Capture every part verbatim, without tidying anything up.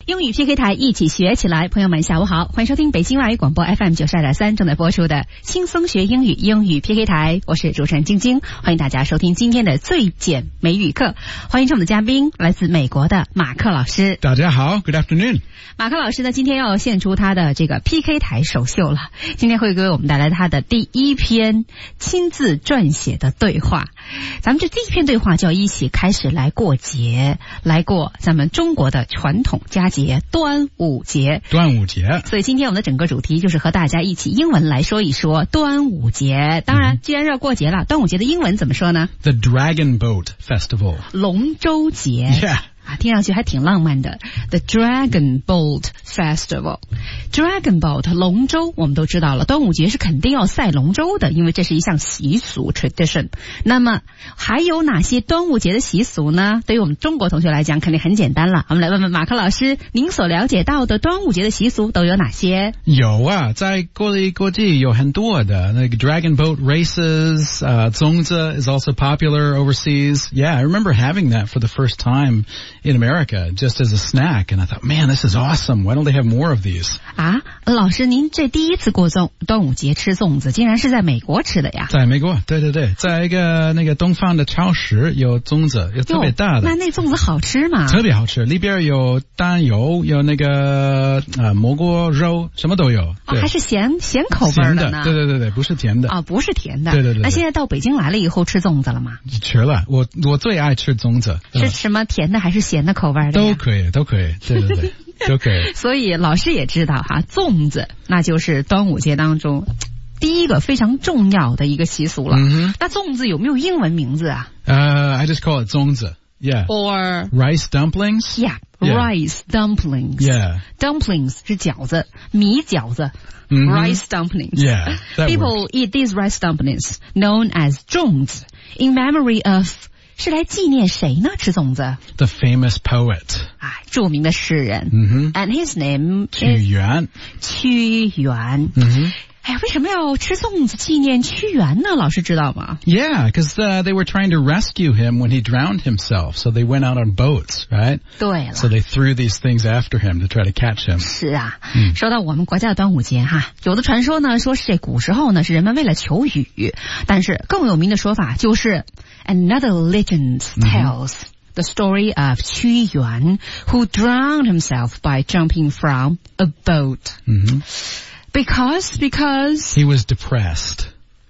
英语 P K 台一起学起来，朋友们下午好，欢迎收听北京外语广播 F M 九十二点三正在播出的轻松学英语英语 P K 台，我是主持人晶晶，欢迎大家收听今天的最简美语课。欢迎上我们的嘉宾，来自美国的马克老师。 大家好 ，Good afternoon。 马克老师呢，今天要献出他的这个 P K 台首秀了，今天会给我们带来他的第一篇亲自撰写的对话。咱们这第一篇对话就要一起开始来过节，来过咱们中国的传统佳节端午节。 端午节， 所以今天我们的整个主题就是和大家一起英文来说一说端午节。当然，既然要过节了，端午节的英文怎么说呢？ The Dragon Boat Festival， 龙舟节。 Yeah。 啊，听上去还挺浪漫的 The Dragon Boat Festival Dragon Boat 龙舟我们都知道了，端午节是肯定要赛龙舟的，因为这是一项习俗 tradition。 那么还有哪些端午节的习俗呢？对于我们中国同学来讲肯定很简单了，我们来问问马克老师，您所了解到的端午节的习俗都有哪些？ 有啊，在国内国际有很多的那个 Dragon Boat races， uh, 粽子 is also popular overseas. Yeah, I remember having that for the first time in America, just as a snack, and I thought, man, this is awesome. Why don't they have more of these? 啊，老师，您这第一次过粽端午节吃粽子，竟然是在美国吃的呀？ 在美国，对对对，在一个那个东方的超市有粽子，有特别大的。 那那粽子好吃吗？ 特别好吃，里边有蛋油，有那个呃蘑菇肉，什么都有。 哦，还是咸咸口味的呢？ 对对对对，不是甜的。 啊、哦，不是甜的。 对对 对, 对。 那现在到北京来了以后吃粽子了吗？ 吃了，我我最爱吃粽子。 是什么甜的还是咸的口味的？ 都可以，都可以，对对对，都可以。 所以老师也知道哈，粽子那就是端午节当中第一个非常重要的一个习俗了。嗯、那粽子有没有英文名字啊？ 呃、uh, ，I just call it 粽子 ，yeah. Or rice dumplings. Yeah, yeah. Rice dumplings. Yeah. Dumplings 是饺子，米饺子。Mm-hmm. Rice dumplings. Yeah, that People works. eat these rice dumplings, known as 粽子 in memory of. 是来纪念谁呢？吃粽子 ？The famous poet， 啊，著名的诗人。 嗯哼 ，and his name 屈原。 屈原。 嗯哼。 哎呀，为什么要吃粽子纪念屈原呢？老师知道吗 ？Yeah, because uh, they were trying to rescue him when he drowned himself, so they went out on boats, right? 对了。 So they threw these things after him to try to catch him. 是啊，嗯、说到我们国家的端午节哈，有的传说呢说是这古时候呢是人们为了求雨，但是更有名的说法就是 another legend tells、嗯。The story of 屈原 who drowned himself by jumping from a boat. Mm-hmm. Because, because... He was depressed.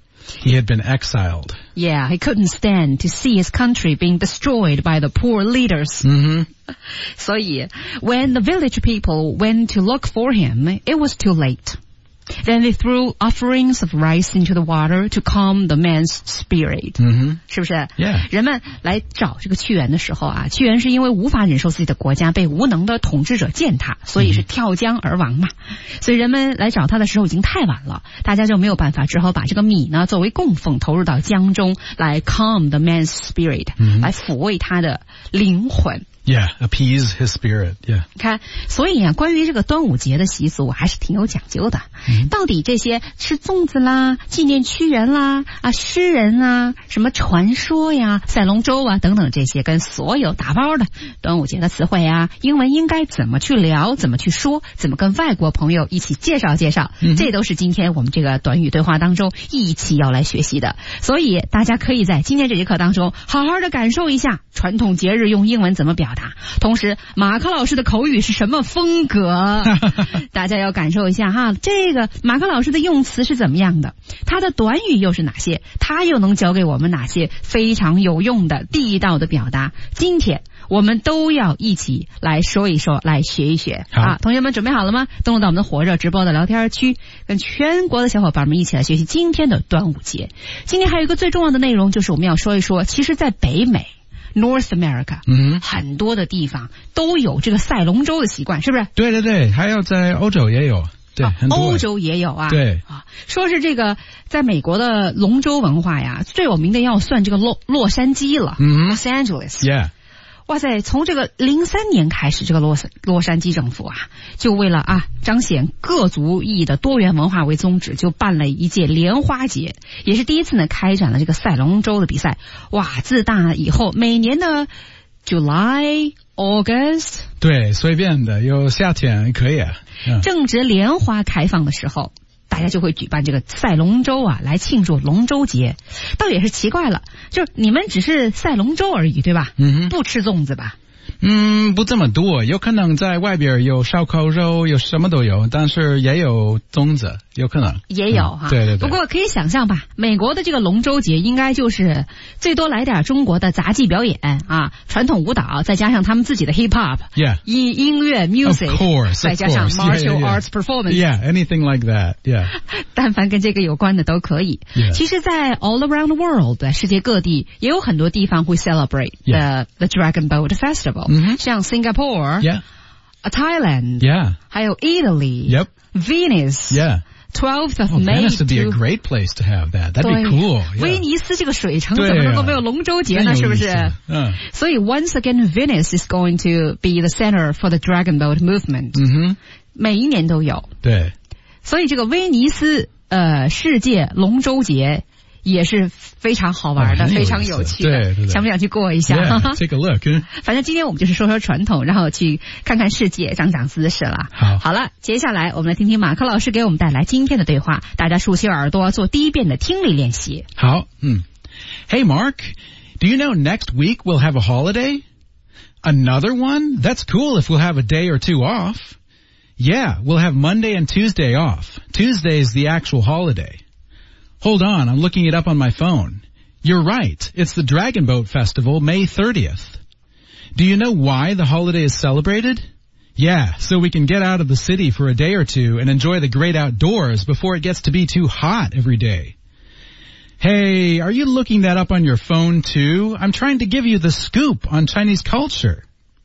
He had been exiled. Yeah, he couldn't stand to see his country being destroyed by the poor leaders. Mm-hmm. 所以 when the village people went to look for him, it was too late. Then they threw offerings of rice into the water to calm the man's spirit. 嗯哼， 是不是 ？Yeah. 人们来找这个屈原的时候啊，屈原是因为无法忍受自己的国家被无能的统治者践踏，所以是跳江而亡嘛。所以人们来找他的时候已经太晚了，大家就没有办法，只好把这个米呢作为供奉投入到江中，来 calm the man's spirit，、嗯、来抚慰他的灵魂。 Yeah, appease his spirit. Yeah. 看，所以啊，关于这个端午节的习俗还是挺有讲究的。嗯、到底这些吃粽子啦、纪念屈原啦、啊诗人啊、什么传说呀、赛龙舟啊等等这些，跟所有打包的端午节的词汇啊，英文应该怎么去聊、怎么去说、怎么跟外国朋友一起介绍介绍，嗯、这都是今天我们这个短语对话当中一起要来学习的。所以大家可以在今天这节课当中好好的感受一下传统节日用英文怎么表达。同时马克老师的口语是什么风格大家要感受一下哈，这个马克老师的用词是怎么样的，他的短语又是哪些，他又能教给我们哪些非常有用的地道的表达，今天我们都要一起来说一说，来学一学啊！同学们准备好了吗？登录到我们的火热直播的聊天区，跟全国的小伙伴们一起来学习今天的端午节。今天还有一个最重要的内容，就是我们要说一说，其实在北美North America， 嗯，很多的地方都有这个赛龙舟的习惯，是不是？ 对对对，还有在欧洲也有，对， 啊、 很多欧洲也有啊。 对啊，说是这个在美国的龙舟文化呀，最有名的要算这个洛洛杉矶了，嗯 ，Los Angeles。Yeah。哇塞，从这个零三年开始，这个洛洛杉矶政府啊，就为了啊彰显各族裔的多元文化为宗旨，就办了一届莲花节，也是第一次呢开展了这个赛龙舟的比赛。哇，自打以后，每年的 July August。 对，随便的，有夏天可以啊。嗯、 正值莲花开放的时候，大家就会举办这个赛龙舟啊，来庆祝龙舟节。倒也是奇怪了，就是你们只是赛龙舟而已，对吧？ 嗯哼， 不吃粽子吧？ 嗯，不这么多，有可能在外边有烧烤肉，有什么都有，但是也有粽子，有可能也有哈、 嗯。对对对。 不过可以想象吧，美国的这个龙舟节应该就是最多来点中国的杂技表演啊，传统舞蹈，再加上他们自己的 hip hop，yeah， 音音乐 music， of course， 再加上 martial yeah, yeah, yeah. arts performance，yeah， anything like that，yeah。 但凡跟这个有关的都可以。 Yeah. 其实，在 all around the world， 世界各地也有很多地方会 celebrate yeah. the the Dragon Boat Festival，、 mm-hmm. 像 Singapore、yeah. Thailand，yeah. 还有 Italy，yep. Venice，yeah.twelfth of oh, May Venice would be a great place to have that. That'd be cool. 威尼斯这个水城怎么能够没有龙舟节呢？是不是？ 嗯。 所以 once again, Venice is going to be the center for the Dragon Boat movement. 嗯哼。 每一年都有。 对。 所以这个威尼斯呃世界龙舟节也是非常好玩的， oh, 非常有趣的。 对对对。 想不想去过一下 ？Yeah, take a look. 反正今天我们就是说说传统，然后去看看世界，长长姿势了。 好， 好了，接下来我们来听听马克老师给我们带来今天的对话，大家竖起耳朵做第一遍的听力练习。 好，嗯。Hey Mark, do you know next week we'll have a holiday? Another one? That's cool if we'll have a day or two off. Yeah, we'll have Monday and Tuesday off. Tuesday's the actual holiday.Hold on, I'm looking it up on my phone. You're right, it's the Dragon Boat Festival, May thirtieth. Do you know why the holiday is celebrated? Yeah, so we can get out of the city for a day or two and enjoy the great outdoors before it gets to be too hot every day. Hey, are you looking that up on your phone too? I'm trying to give you the scoop on Chinese culture.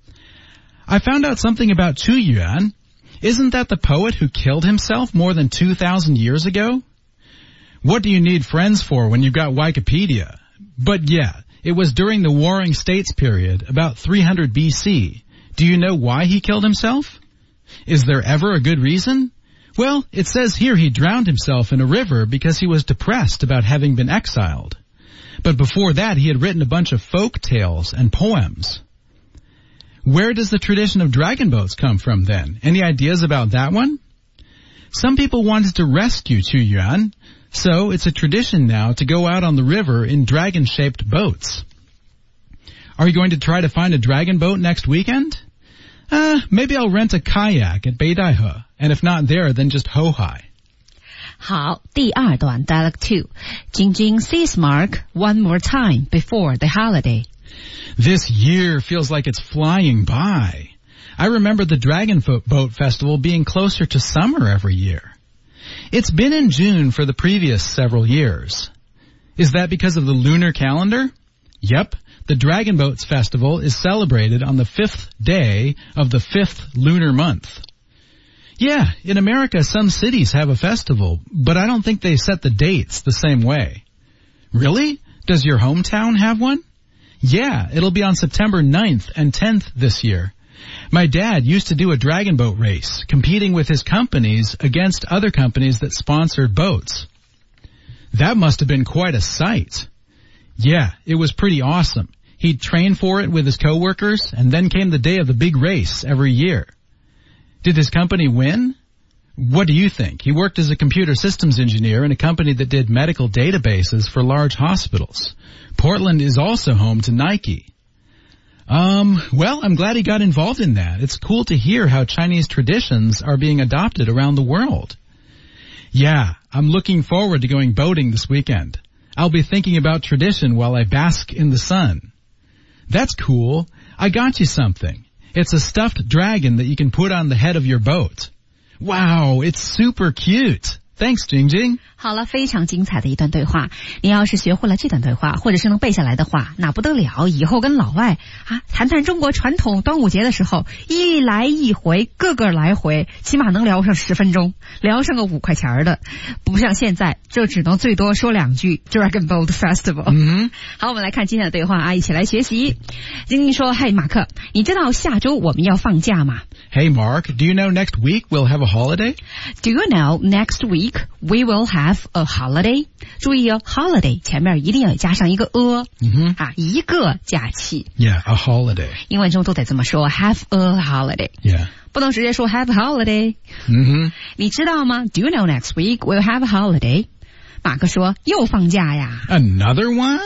I found out something about Chu Yuan. Isn't that the poet who killed himself more than two thousand years ago?What do you need friends for when you've got Wikipedia? But yeah, it was during the Warring States period, about three hundred B C. Do you know why he killed himself? Is there ever a good reason? Well, it says here he drowned himself in a river because he was depressed about having been exiled. But before that, he had written a bunch of folk tales and poems. Where does the tradition of dragon boats come from then? Any ideas about that one? Some people wanted to rescue Chu Yuan.So it's a tradition now to go out on the river in dragon-shaped boats. Are you going to try to find a dragon boat next weekend? Uh, maybe I'll rent a kayak at Beidaihe, and if not there, then just Hohai. 好，第二段 Dialogue two. Jingjing sees Mark one more time before the holiday. This year feels like it's flying by. I remember the Dragon Boat Festival being closer to summer every year.It's been in June for the previous several years. Is that because of the lunar calendar? Yep, the Dragon Boats Festival is celebrated on the fifth day of the fifth lunar month. Yeah, in America some cities have a festival, but I don't think they set the dates the same way. Really? Does your hometown have one? Yeah, it'll be on September ninth and tenth this year.My dad used to do a dragon boat race, competing with his companies against other companies that sponsored boats. That must have been quite a sight. Yeah, it was pretty awesome. He'd train for it with his coworkers, and then came the day of the big race every year. Did his company win? What do you think? He worked as a computer systems engineer in a company that did medical databases for large hospitals. Portland is also home to Nike.Um, well, I'm glad he got involved in that. It's cool to hear how Chinese traditions are being adopted around the world. Yeah, I'm looking forward to going boating this weekend. I'll be thinking about tradition while I bask in the sun. That's cool. I got you something. It's a stuffed dragon that you can put on the head of your boat. Wow, it's super cute.Thanks, Jingjing. 好了，非常精彩的一段对话。你要是学会了这段对话，或者是能背下来的话，那不得了。以后跟老外啊谈谈中国传统端午节的时候，一来一回，个个来回，起码能聊上十分钟，聊上个五块钱的。不像现在，就只能最多说两句 Dragon Boat Festival。 嗯， 好，我们来看今天的对话啊，一起来学习。晶晶说：“嘿，马克，你知道下周我们要放假吗？” Hey, Mark, do you know next week we'll have a holiday? Do you know next week week we will have a holiday. 注意哦 holiday 前面一定要加上一个 a、 嗯、 啊，一个假期。 Yeah, a holiday. 英文中都得这么说 have a holiday. Yeah. 不能直接说 have a holiday. 嗯哼， 你知道吗 Do you know next week we'll have a holiday? 马克说又放假呀。 Another one?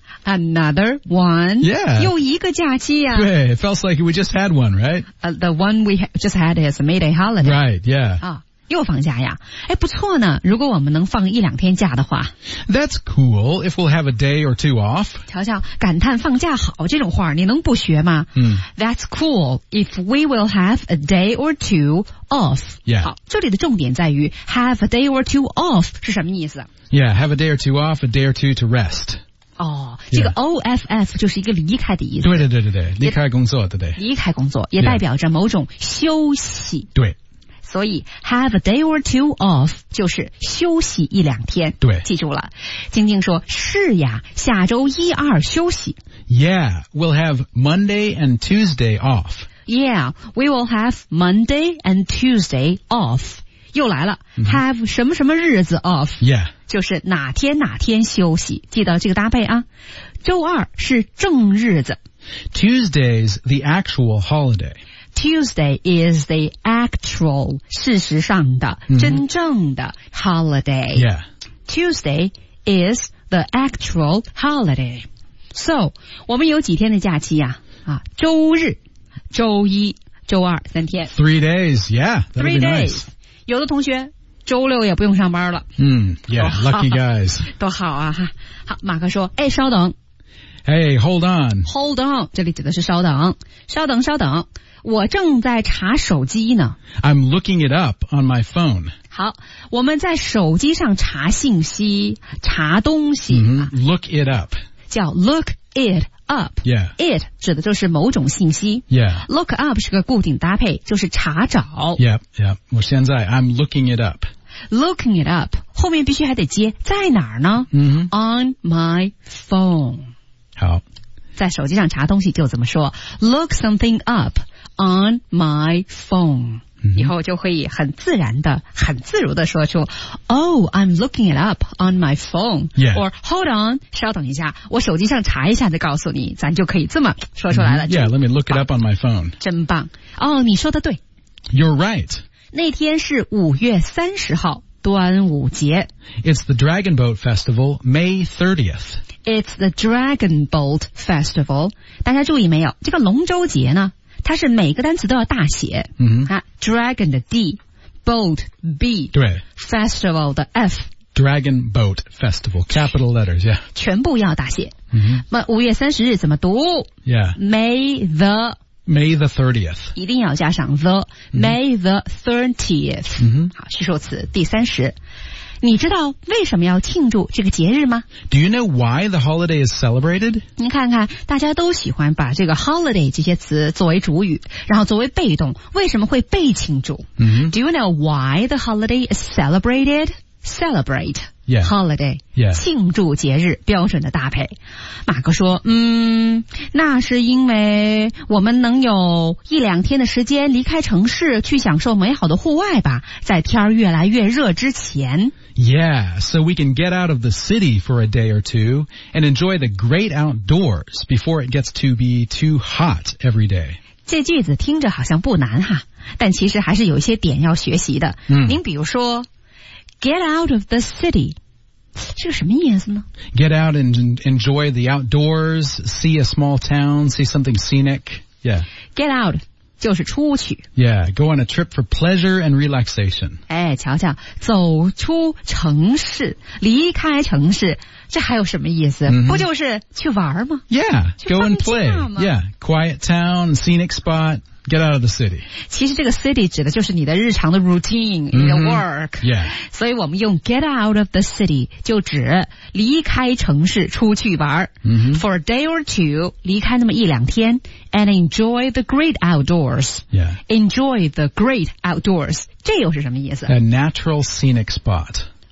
Another one. Yeah. 又一个假期呀。 对 It feels like we just had one, right? Uh, the one we ha- just had is a May-Day holiday. Right, yeah. 啊，又放假呀。哎，不错呢，如果我们能放一两天假的话。 That's cool if we'll have a day or two off. 瞧瞧，感叹放假好这种话你能不学吗？ 嗯 That's cool if we will have a day or two off. Yeah. 好，这里的重点在于 have a day or two off 是什么意思？ Yeah, have a day or two off, a day or two to rest. 哦，这个 Yeah. O F F 就是一个离开的意思。 对对对对对，离开工作，对对。 离开工作也 Yeah. 代表着某种休息。 对。 所以 have a day or two off 就是休息一两天。 对， 记住了。晶晶说是呀，下周一二休息。 Yeah, we'll have Monday and Tuesday off. Yeah, we will have Monday and Tuesday off. 又来了、mm-hmm. have 什么什么日子 off. Yeah. 就是哪天哪天休息，记得这个搭配啊。周二是正日子。 Tuesday's the actual holiday. Tuesday is the actual 事实上的、mm-hmm. 真正的 holiday. Yeah. Tuesday is the actual holiday. So, 我们有几天的假期呀、啊？啊，周日、周一、周二三天。 Three days, yeah. That'll Three be days. nice. 有的同学周六也不用上班了。 嗯 Yeah, lucky guys. 多好啊哈！好，马克说，哎，稍等。 Hey, hold on. Hold on， 这里指的是稍等，稍等，稍等，我正在查手机呢。 I'm looking it up on my phone. 好，我们在手机上查信息、查东西、 mm-hmm. 啊、 Look it up. 叫 look it up. Yeah. It 指的就是某种信息。 Yeah. Look up 是个固定搭配，就是查找。 Yep, yep. 我现在 I'm looking it up. Looking it up 后面必须还得接在哪儿呢？ Mm-hmm. On my phone. 好， 在手机上查东西就这么说 Look something up on my phone、嗯、以后就可以很自然的很自如的说出 Oh, I'm looking it up on my phone、 yeah. Or hold on 稍等一下我手机上查一下再告诉你咱就可以这么说出来了、 mm-hmm. Yeah, let me look it up on my phone. 真棒哦，你说的对 You're right. 那天是五月三十号端午节 It's the Dragon Boat Festival, May thirtieth. It's the Dragon Boat Festival. 大家注意没有？这个龙舟节呢，它是每个单词都要大写。 嗯啊 Dragon 的 D, Boat B, 对 Festival 的 F. Dragon Boat Festival, capital letters, yeah. 全部要大写。 嗯那五月三十日怎么读 ？Yeah. May the May the thirtieth. 一定要加上 the、嗯、May the thirtieth、 嗯、 好，虚数词第三十。你知道为什么要庆祝这个节日吗？ Do you know why the holiday is celebrated? 您看看，大家都喜欢把这个 holiday 这些词作为主语，然后作为被动，为什么会被庆祝、 mm-hmm. Do you know why the holiday is celebrated? Celebrate. Yeah. Holiday. Yeah. 庆祝节日，标准的搭配。马哥说，嗯，那是因为我们能有一两天的时间离开城市，去享受美好的户外吧，在天儿越来越热之前。 Yeah, so we can get out of the city for a day or two and enjoy the great outdoors before it gets to be too hot every day. 这句子听着好像不难哈，但其实还是有一些点要学习的。 嗯， 您比如说 get out of the city 这个什么意思呢？ Get out and enjoy the outdoors, see a small town, see something scenic. Yeah. Get out 就是出去。 Yeah, go on a trip for pleasure and relaxation. 哎，瞧瞧，走出城市，离开城市，这还有什么意思？ Mm-hmm. 不就是去玩吗？ Yeah, 去 go 放 and play. 假吗？ Yeah, quiet town, scenic spot. Get out of the city. 其实这个 city 指的就是你的日常的 routine, 你的 work. Yeah. 所以我们用 get out of the city 就指离开城市出去玩。 Mm-hmm. For a day or two, 离开那么一两天 and enjoy the great outdoors. Yeah. Enjoy the great outdoors. 这又是什么意思？ A natural scenic spot.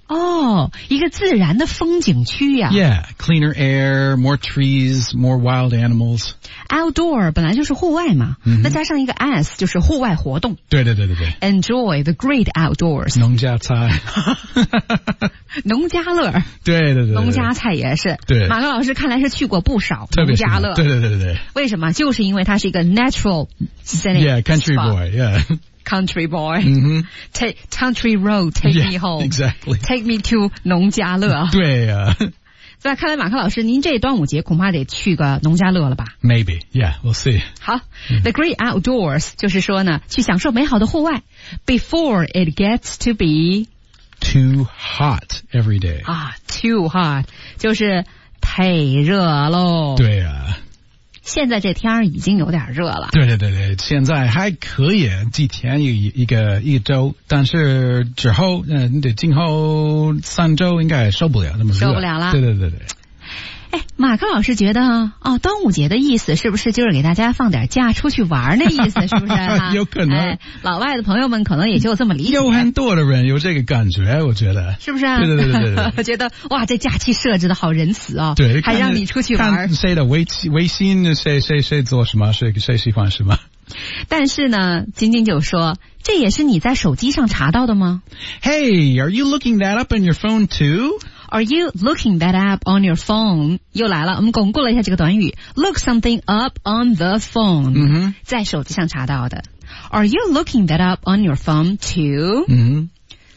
哦，一个自然的风景区呀。 Yeah, cleaner air, more trees, more wild animals. Outdoor 本来就是户外嘛，嗯、那加上一个 s 就是户外活动。 对对对对对。 Enjoy the great outdoors. 农家菜。 农家乐。 对对 对, 对。 农家菜也是。 对。 马克老师看来是去过不少农家乐。 对对对对对。 为什么？就是因为它是一个 natural scenic. Yeah, country boy. Yeah.Country boy, mm-hmm. take country road, take yeah, me home. Exactly. Take me to 农家乐。 对呀。 所以看来马克老师，您这端午节恐怕得去个农家乐了吧 ？Maybe, yeah, we'll see. 好、嗯、，the great outdoors 就是说呢，去享受美好的户外。Before it gets to be too hot every day. 啊 ，too hot 就是太热喽。 对呀。 现在这天儿已经有点热了。 对对对对，现在还可以，几天一一个一周，但是之后，嗯，对，今后三周应该受不了那么热。 受不了了。 对对对对。 哎，马克老师觉得哦，端午节的意思是不是就是给大家放点假出去玩的意思？是不是、啊？ 有可能、 哎。老外的朋友们可能也就这么理解。 有很多的人有这个感觉，我觉得。 是不是啊？ 对对对对对。 我觉得哇，这假期设置的好仁慈哦。 对， 还让你出去玩。 看谁的微微信，谁谁谁做什么，谁谁喜欢什么。 但是呢，晶晶就说，这也是你在手机上查到的吗 ？Hey, are you looking that up on your phone too?Are you looking that up on your phone? 又来了，我们巩固了一下这个短语 ，look something up on the phone，、 嗯、 在手机上查到的。Are you looking that up on your phone too? 嗯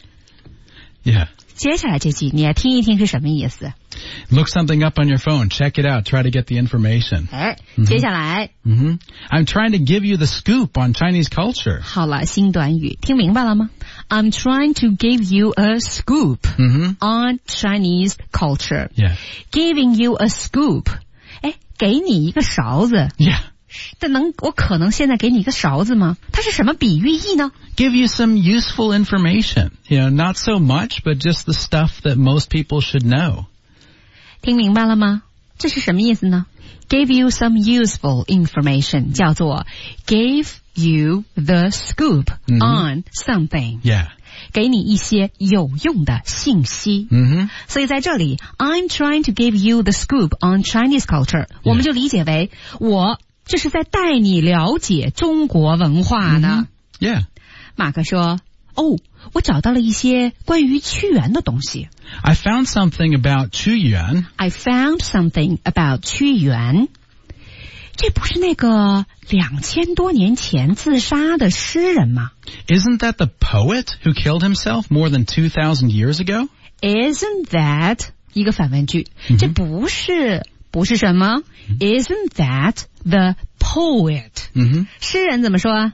，Yeah。 接下来这句你也听一听是什么意思 ？Look something up on your phone, check it out, try to get the information. 哎，接下来， 嗯哼 ，I'm trying to give you the scoop on Chinese culture. 好了，新短语听明白了吗 ？I'm trying to give you a scoop、 嗯、 on Chinese culture. Yeah. Giving you a scoop. 哎，给你一个勺子。 Yeah. 但能我可能现在给你一个勺子吗？它是什么比喻意呢 ？Give you some useful information. You know, not so much, but just the stuff that most people should know. 听明白了吗？这是什么意思呢 ？Give you some useful information 叫做 give you the scoop on something. Yeah. 给你一些有用的信息。 嗯哼。 所以在这里 ，I'm trying to give you the scoop on Chinese culture， 我们就理解为我。这是在带你了解中国文化呢。 Mm-hmm. Yeah. 马克说：“哦，我找到了一些关于屈原的东西。” I found something about 屈原。 I found something about 屈原。这不是那个两千多年前自杀的诗人吗 ？Isn't that the poet who killed himself more than two thousand years ago? Isn't that 一个反问句？ Mm-hmm. 这不是。不是什么 ？Isn't that the poet？ 嗯哼， 诗人怎么说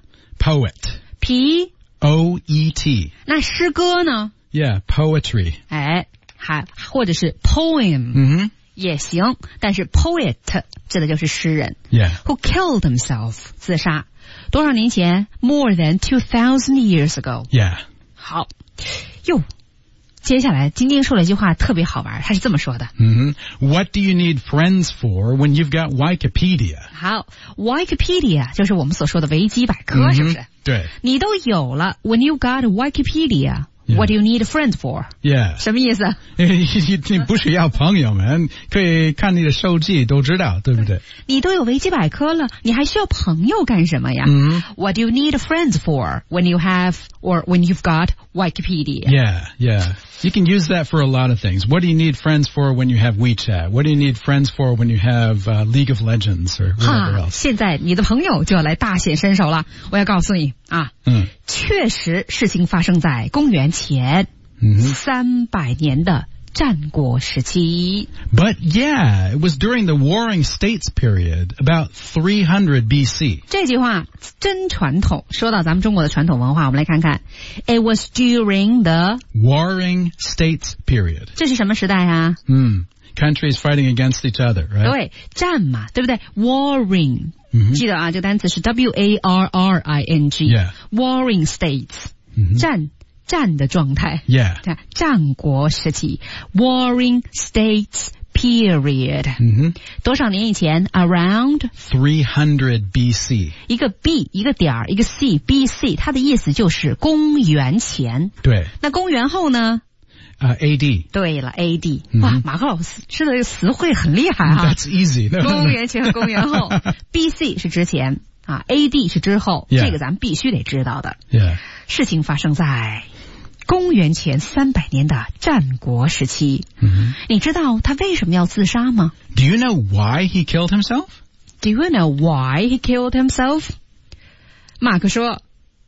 ？Poet。P O E T。 那诗歌呢 ？Yeah, poetry。 哎，还或者是 poem， 嗯哼， 也行。但是 poet 指的就是诗人。 Yeah。 Who killed himself？ 自杀，多少年前 ？More than two thousand years ago。 Yeah。 好，哟。接下来，晶晶说了一句话特别好玩，她是这么说的。 嗯哼 ，What do you need friends for when you've got Wikipedia？ 好 ，Wikipedia 就是我们所说的维基百科，是不是？ 对。 你都有了 ，When you got Wikipedia。What do you need friends for? Yeah. 什么意思？ 你不需要朋友们，可以看你的手机都知道，对不对？ 你都有维基百科了，你还需要朋友干什么呀、 mm-hmm. What do you need friends for when you have or when you've got Wikipedia? Yeah, yeah. You can use that for a lot of things. What do you need friends for when you have WeChat? What do you need friends for when you have uh, League of Legends or whatever else? 现在你的朋友就要来大显身手了。我要告诉你啊， 嗯， 确实事情发生在公元前三百年的战国时期。 But yeah, it was during the Warring States period, about three hundred B C. 这句话真传统。说到咱们中国的传统文化，我们来看看。It was during the Warring States period. 这是什么时代啊？ 嗯 ，countries fighting against each other, right? 对，战嘛，对不对 ？Warring，、嗯、记得啊，这个单词是 W A R R I N G。Yeah. Warring States，、嗯、战。战的状态 ，Yeah， 战国时期 ，Warring States period，、 嗯、 多少年以前 ？Around three hundred B C， 一个 B 一个点儿一个 C，B C 它的意思就是公元前。 对， 那公元后呢 Uh, A D. 对了 ，A D。哇，马克老师知道这个词汇很厉害哈。 That's easy. No, 公元前和公元后，B C 是之前啊 ，A D 是之后， Yeah. 这个咱们必须得知道的。 Yeah. 事情发生在公元前三百年的战国时期。 Mm-hmm. 你知道他为什么要自杀吗 Do you know why he killed himself? ？Do you know why he killed himself？ 马克说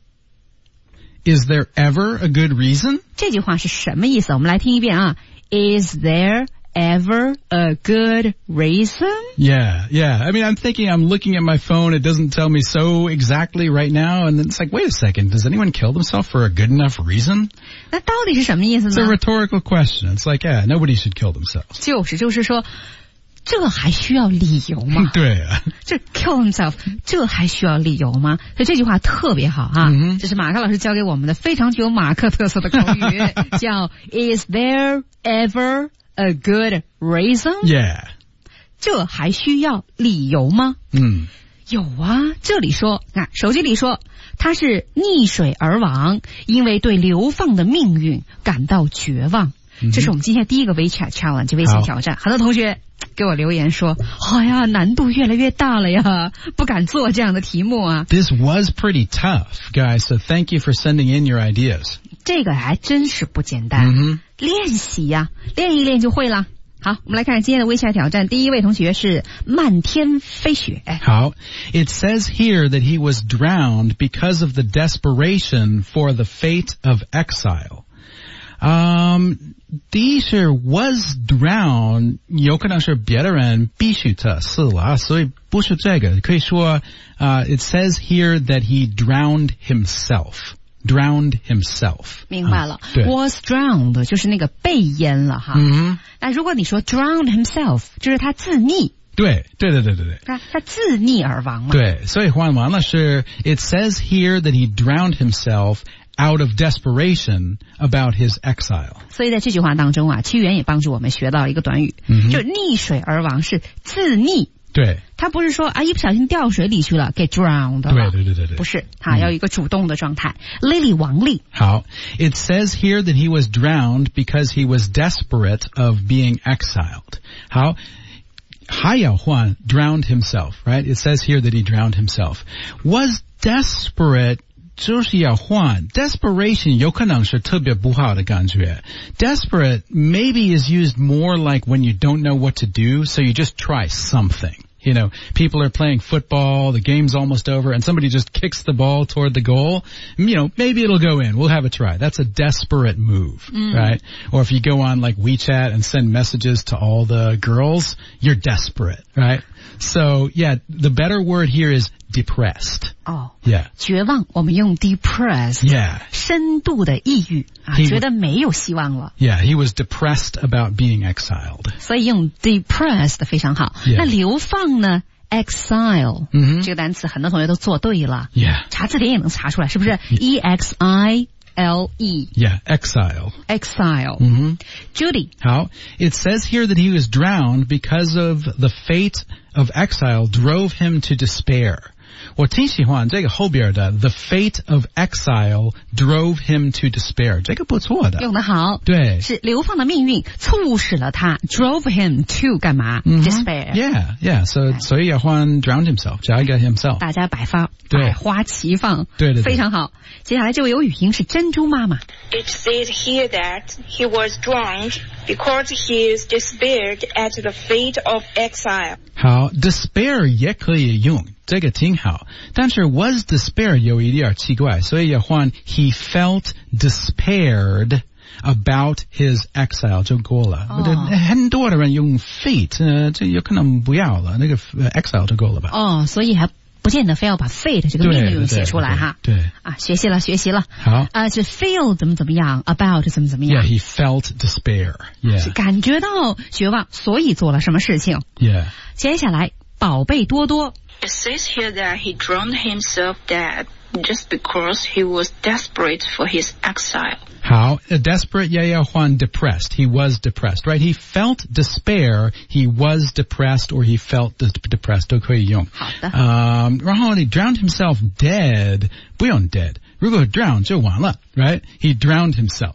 Is there ever a good reason? 这句话是什么意思？我们来听一遍啊。Is there ever a good reason? Yeah, yeah. I mean, I'm thinking, I'm looking at my phone. It doesn't tell me so exactly right now. And it's like, wait a second. Does anyone kill themselves for a good enough reason? 那到底是什么意思呢？ It's a rhetorical question. It's like, yeah, nobody should kill themselves. 就是就是说，这还需要理由吗？ 对啊。 这 kill himself， 这还需要理由吗？所以这句话特别好啊！ 嗯、 这是马克老师教给我们的非常具有马克特色的口语，叫 Is there ever a good reason? Yeah. 这还需要理由吗？ 嗯， 有啊，这里说，啊，手机里说他是溺水而亡，因为对流放的命运感到绝望。 嗯、 这是我们今天第一个 WeChat challenge 微信挑战。很多同学给我留言说，哎呀，难度越来越大了呀，不敢做这样的题目啊。 This was pretty tough, guys, so thank you for sending in your ideas. 这个还真是不简单， 嗯、 练习呀，练一练就会了。好，我们来看今天的微笑挑战。第一位同学是漫天飞雪。 好 It says here that he was drowned because of the desperation for the fate of exile. Um, 第一是 was drowned 有可能是别的人必须的死了，所以不是这个，可以说 uh, it says here that he drowned himself. Drowned himself. 明白了、 嗯、 was drowned 就是那个被淹了哈。 嗯， 那如果你说 drowned himself 就是他自溺。 对对对对对对， 他他自溺而亡嘛。 对，所以换完了是 it says here that he drowned himself out of desperation about his exile. 所以在这句话当中啊，屈原也帮助我们学到一个短语， 嗯、 就溺水而亡是自溺。 对， 他不是说啊一不小心掉水里去了 get drowned 了， 对对对对对， 不是，他要有一个主动的状态。Lily 王丽， 好 It says here that he was drowned because he was desperate of being exiled. 好，还要换 drowned himself, right? It says here that he drowned himself. Was desperate就是要换 desperation 有可能是特别不好的感觉 desperate maybe is used more like when you don't know what to do, so you just try something. You know, people are playing football, the game's almost over, and somebody just kicks the ball toward the goal. You know, maybe it'll go in. We'll have a try. That's a desperate move, mm. right? Or if you go on like WeChat and send messages to all the girls, you're desperate, right? So, yeah, the better word here is depressed. Oh. Yeah. 绝望我们用 depressed. Yeah. 深度的抑郁啊， He, 觉得没有希望了。 Yeah, he was depressed about being exiled. 所以用 depressed 非常好。 Yeah. 那流放呢 exile、 mm-hmm. 这个单词很多同学都做对了。 Yeah. 查字典也能查出来，是不是 E X I L E? Yeah, exile. Exile. Mm-hmm. Judy. 好 It says here that he was drowned because of the fate of exile drove him to despair. 我挺喜欢这个后边的 the fate of exile drove him to despair. 这个不错的。 用得好。 对。 是流放的命运促使了他 drove him to 干嘛、 mm-hmm. despair. Yeah, yeah. So, 所以要换 drowned himself. 加一个 himself. 大家百发对百花齐放。 对对对。 非常好。接下来这位有语音是珍珠妈妈。 It says here that he was drowned because he is despaired at the fate of exile. 好 despair 也可以用。这个挺好，但是 was despair 有一点奇怪，所以要换 he felt despaired about his exile 就够了。哦、很多的人用 fate， 呃，这有可能不要了，那个 exile 就够了吧？ 哦，所以还不见得非要把 fate 这个命运写出来哈。 对，对对啊，学习了，学习了。 好， 啊，是 feel 怎么怎么样 ，about 怎么怎么样。 Yeah, he felt despair. Yeah， 是感觉到绝望，所以做了什么事情。 Yeah， 接下来，宝贝多多。 It says here that he drowned himself dead just because he was desperate for his exile. 好 desperate 也要换 depressed. He was depressed, right? He felt despair. He was depressed, or he felt depressed 都可以用。 好的。 嗯，然后你 drowned himself dead 不用 dead. 如果 drown 就完了 right? He drowned himself.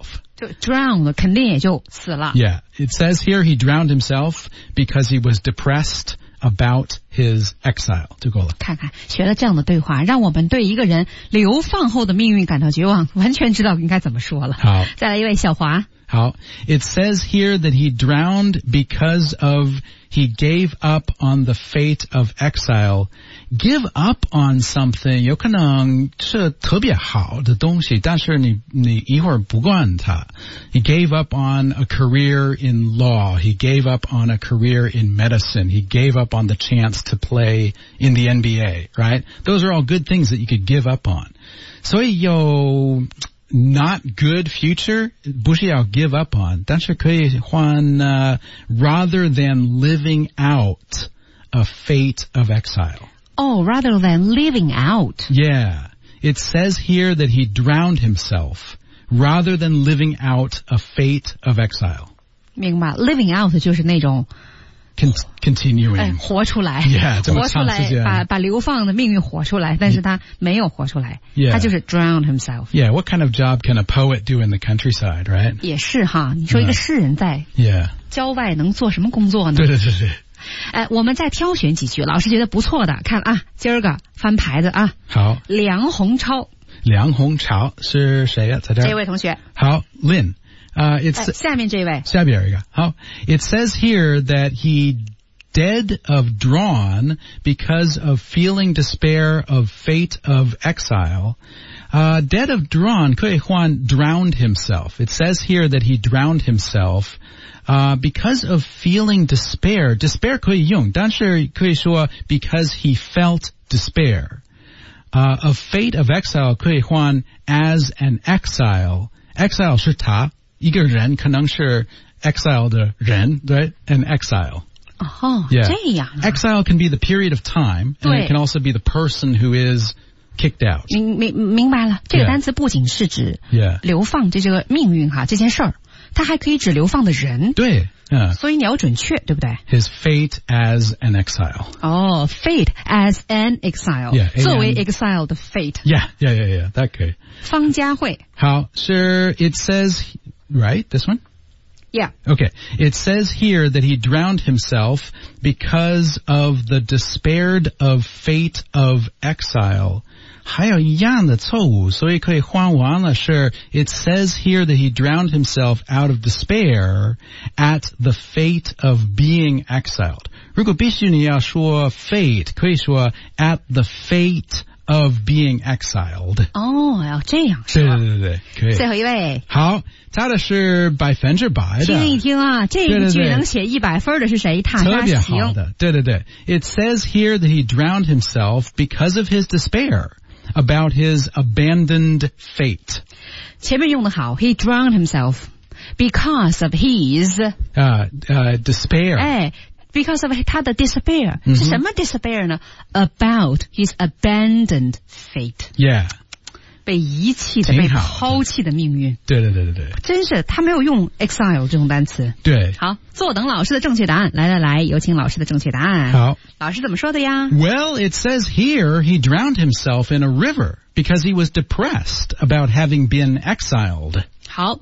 就 drown 了，肯定也就死了。 Yeah, it says here he drowned himself because he was depressed about his exile. 就够了。 看看学了这样的对话，让我们对一个人流放后的命运感到绝望，完全知道应该怎么说了。 好， 再来一位小华。 好 It says here that he drowned because of he gave up on the fate of exile. Give up on something 有可能是特别好的东西，但是你你一会儿不管它。He gave up on a career in law. He gave up on a career in medicine. He gave up on the chance to play in the N B A, right? Those are all good things that you could give up on. 所以有not good future 不是要 give up on 但是可以换 uh, rather than living out a fate of exile. Oh, rather than living out. Yeah. It says here that he drowned himself rather than living out a fate of exile. 明白 living out 就是那种 Con- continuing. 哎，活出来 Yeah, 这么活出来长时间把把流放的命运活出来，但是他没有活出来 Yeah. 他就是 drowned himself. Yeah, what kind of job can a poet do in the countryside, right? 也是哈，你说一个诗人在 Yeah. 郊外能做什么工作呢？ 对对对对。 哎，我们再挑选几句，老师觉得不错的，看啊，今儿个翻牌子啊。 好， 梁鸿超， 梁鸿超是谁呀？在这儿。 这位同学。 好 Lynn. Uh, it's 哎，下面这位。 下边有一个。好 It says here that he dead of drawn because of feeling despair of fate of exile. Uh, dead of drawn 可以换 drowned himself. It says here that he drowned himself uh, because of feeling despair. Despair 可以用，但是可以说 because he felt despair. Uh, of fate of exile 可以换 as an exile. Exile 是他，一个人可能是 exile 的人，对 an exile. 哦， Yeah. 这样啊。 Exile can be the period of time, and 对。 it can also be the person who is kicked out. 明明明白了，这个 Yeah. 单词不仅是指 Yeah. 流放这这个命运哈，这件事儿，它还可以指流放的人， 对 yeah. 所以你要准确，对不对？ His fate as an exile. 哦、oh,，fate as an exile，、 Yeah, 作为 and- exile 的 fate。 Yeah, yeah, yeah, yeah. That could. 方佳慧 How? Sure. It says right. This one. ，Yeah， Okay. It says here that he drowned himself because of the despaired of fate of exile. 还有一样的错误，所以可以换完了是 It says here that he drowned himself out of despair at the fate of being exiled. 如果必须你要说 fate， 可以说 at the fate of being exiled. 哦，要这样说。 对对对对，可以。 最后一位， 好，他的是百分之百的。 听一听啊，这对对对一句能写一百分的是谁？塔特别沙行。 好的，对对对。It says here that he drowned himself because of his despair about his abandoned fate. 前面用的好 ，He drowned himself because of his， Uh, uh, despair. 哎。Because of 他的 despair、 嗯、 是什么 despair 呢 ？About his abandoned fate， Yeah. 被遗弃的、被抛弃的命运。 对对对对对， 真是他没有用 exile 这种单词。 对。 好，坐等老师的正确答案。来来来，有请老师的正确答案。 好， 老师怎么说的呀 Well, it says here he drowned himself in a river because he was depressed about having been exiled. 好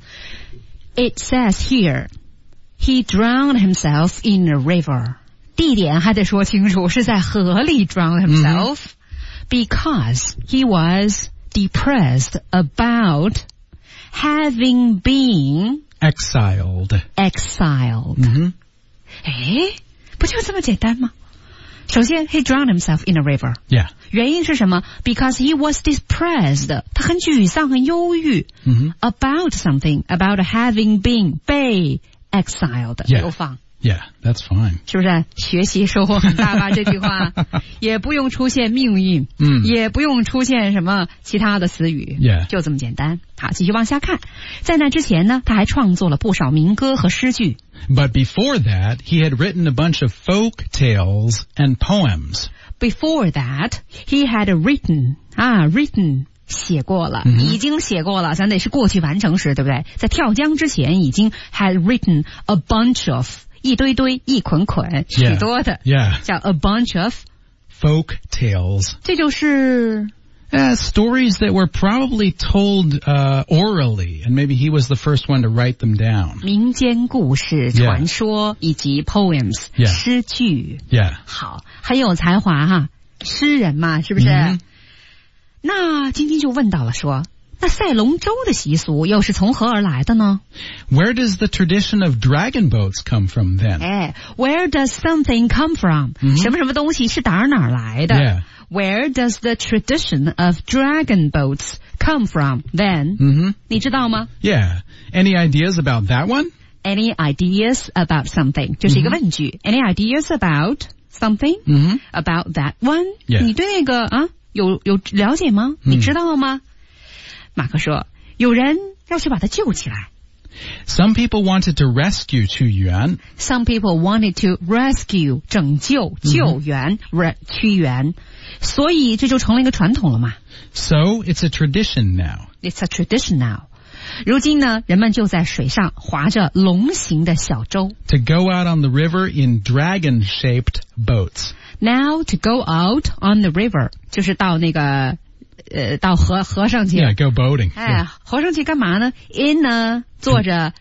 ，It says here he drowned himself in a river。地点还得说清楚，是在河里 drowned himself、嗯、because he was depressed about having been exiled. exiled。 嗯， 哎，不就这么简单吗？首先 he drowned himself in a river。 Yeah. 原因是什么 ？Because he was depressed， 他很沮丧，很忧郁。 嗯 About something, about having been 被 exiled 流放。 Yeah, that's fine. 是不是学习收获很大吧？这句话也不用出现命运， 嗯， 也不用出现什么其他的词语， Yeah. 就这么简单。好，继续往下看。在那之前呢，他还创作了不少民歌和诗句。 But before that, he had written a bunch of folk tales and poems. Before that, he had written 啊 written 写过了， 嗯、 已经写过了，咱得是过去完成时，对不对？在跳江之前，已经 had written a bunch of 一堆堆、一捆捆、许 Yeah. 多的， Yeah. 叫 a bunch of folk tales. 这就是 Uh, stories that were probably told uh, orally, and maybe he was the first one to write them down. 民间故事、传说以及 poems、 Yeah. 诗句。 Yeah. 好，很有才华哈，诗人嘛，是不是？ Mm-hmm. 那晶晶就问到了说，那赛龙舟的习俗又是从何而来的呢？ Where does the tradition of dragon boats come from then? 哎 ，Where does something come from？、 嗯、 什么什么东西是哪儿哪儿来的、 yeah. ？Where does the tradition of dragon boats come from then？、 Mm-hmm. 你知道吗？ Yeah. Any ideas about that one? Any ideas about something？ 这是一个问句。Mm-hmm. Any ideas about something？、 Mm-hmm. About that one？、 Yeah. 你对那个啊有有了解吗？你知道吗？ 马克说，有人要去把他救起来。 Some people wanted to rescue Qu Yuan. Some people wanted to rescue 拯救、救援、re 屈原，所以这就成了一个传统了嘛。 So it's a tradition now. It's a tradition now. 如今呢，人们就在水上划着龙形的小舟。 To go out on the river in dragon-shaped boats. Now to go out on the river 就是到那个呃到河河上去。 Yeah, go boating. 哎，河上去干嘛呢 ？In 呢坐着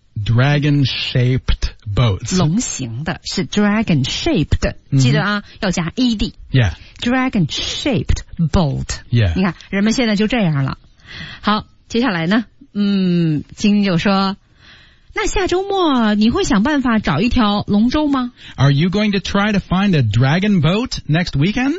dragon-shaped boats. 龙形的，是 dragon shaped，、嗯、记得啊，要加 ed。 Yeah. Dragon shaped boat. Yeah. 你看，人们现在就这样了。好，接下来呢，嗯，晶晶就说，那下周末你会想办法找一条龙舟吗 Are you going to try to find a dragon boat next weekend?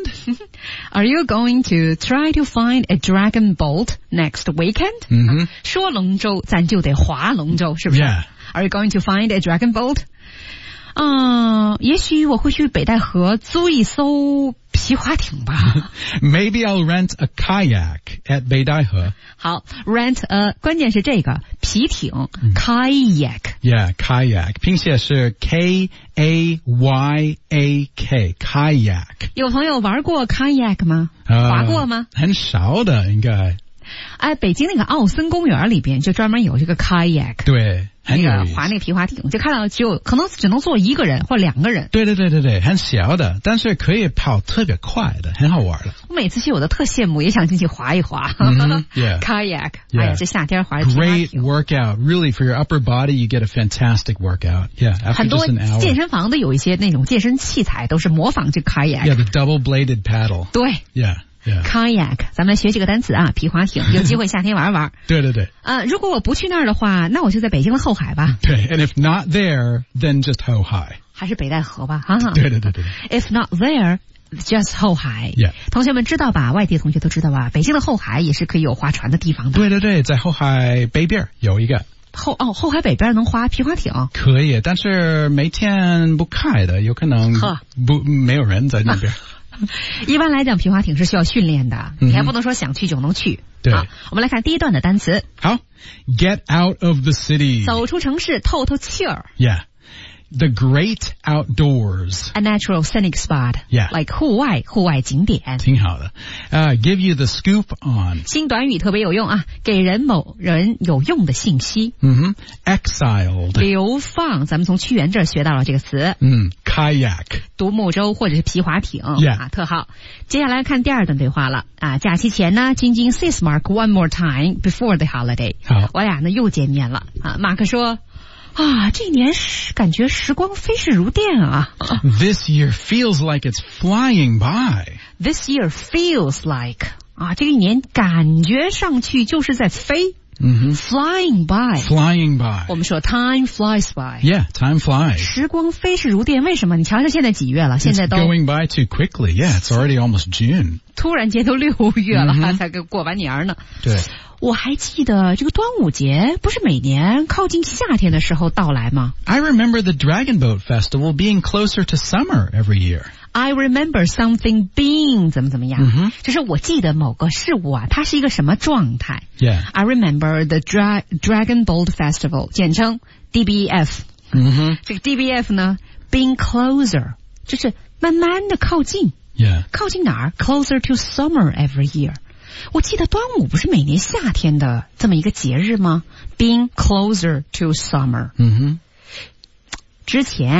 Are you going to try to find a dragon boat next weekend? 嗯哼， 说龙舟，咱就得划龙舟，是不是 Yeah. Are you going to find a dragon boat? 嗯、呃，也许我会去北戴河租一艘皮划艇吧。 Maybe I'll rent a kayak at Beidaihe. 好 ，rent a 关键是这个皮艇、嗯、kayak。 Yeah, kayak. 拼写是 K A Y A K, kayak. 有朋友玩过 kayak 吗？ 呃、 划过吗？ 很少的，应该。 哎，北京那个奥森公园里边就专门有这个 kayak。 对。 那个划那个皮划艇，就看到只有可能只能坐一个人或两个人。 对对对对对，很小的，但是可以跑特别快的，很好玩的。 我每次去我都特羡慕，也想进去划一划。 Mm-hmm, yeah. Kayak， yeah. 哎呀，这夏天划的皮划艇。 Great workout, really for your upper body, you get a fantastic workout. Yeah, after 很多 just an hour. 健身房的有一些那种健身器材都是模仿这 kayak。 Yeah, the double-bladed paddle. 对。 Yeah.Yeah. Kayak， 咱们来学几个单词啊，皮划艇，有机会夏天玩玩。 对对对。 呃，如果我不去那儿的话，那我就在北京的后海吧。 对 ，and if not there, then just 后海。 还是北戴河吧，哈哈。 对对对对。 If not there, just 后海。 Yeah. 同学们知道吧？外地同学都知道吧？北京的后海也是可以有划船的地方的。 对对对，在后海北边有一个。 后哦，后海北边能划皮划艇？ 可以，但是每天不开的，有可能不没有人在那边。 一般来讲，皮划艇是需要训练的， 嗯、 你还不能说想去就能去。 对， 好，我们来看第一段的单词。 好 ，get out of the city， 走出城市，透透气儿。 Yeah。The great outdoors. A natural scenic spot. Yeah. Like 户外户外景点。 挺好的。Uh, give you the scoop on. 新短语特别有用啊，给人某人有用的信息。 嗯哼 ，exiled. 流放，咱们从屈原这儿学到了这个词。 嗯 ，kayak. 独木舟或者是皮划艇。 Yeah. 啊，特好。接下来看第二段对话了啊，假期前呢，晶晶 says Mark one more time before the holiday. 好， 我俩呢又见面了啊，马克说。啊，这一年时感觉时光飞逝如电啊 ！This year feels like it's flying by. This year feels like 啊，这一年感觉上去就是在飞。 嗯哼 ，flying by. Flying by. 我们说 time flies by. Yeah, time flies. 时光飞逝如电，为什么？你瞧瞧现在几月了？现在都 It's going by too quickly. Yeah, it's already almost June. 突然间都六月了， 嗯、 才过完年呢。 对。 我还记得这个端午节不是每年靠近夏天的时候到来吗 I remember the Dragon Boat Festival being closer to summer every year. I remember something being 怎么怎么样、 mm-hmm. 就是我记得某个事物啊，它是一个什么状态 Yeah. I remember the dra- Dragon Boat Festival 简称 D B F、 mm-hmm. 这个 D B F 呢 being closer 就是慢慢的靠近 Yeah. 靠近哪儿 Closer to summer every year我记得端午不是每年夏天的这么一个节日吗 Being closer to summer、 嗯哼、 之前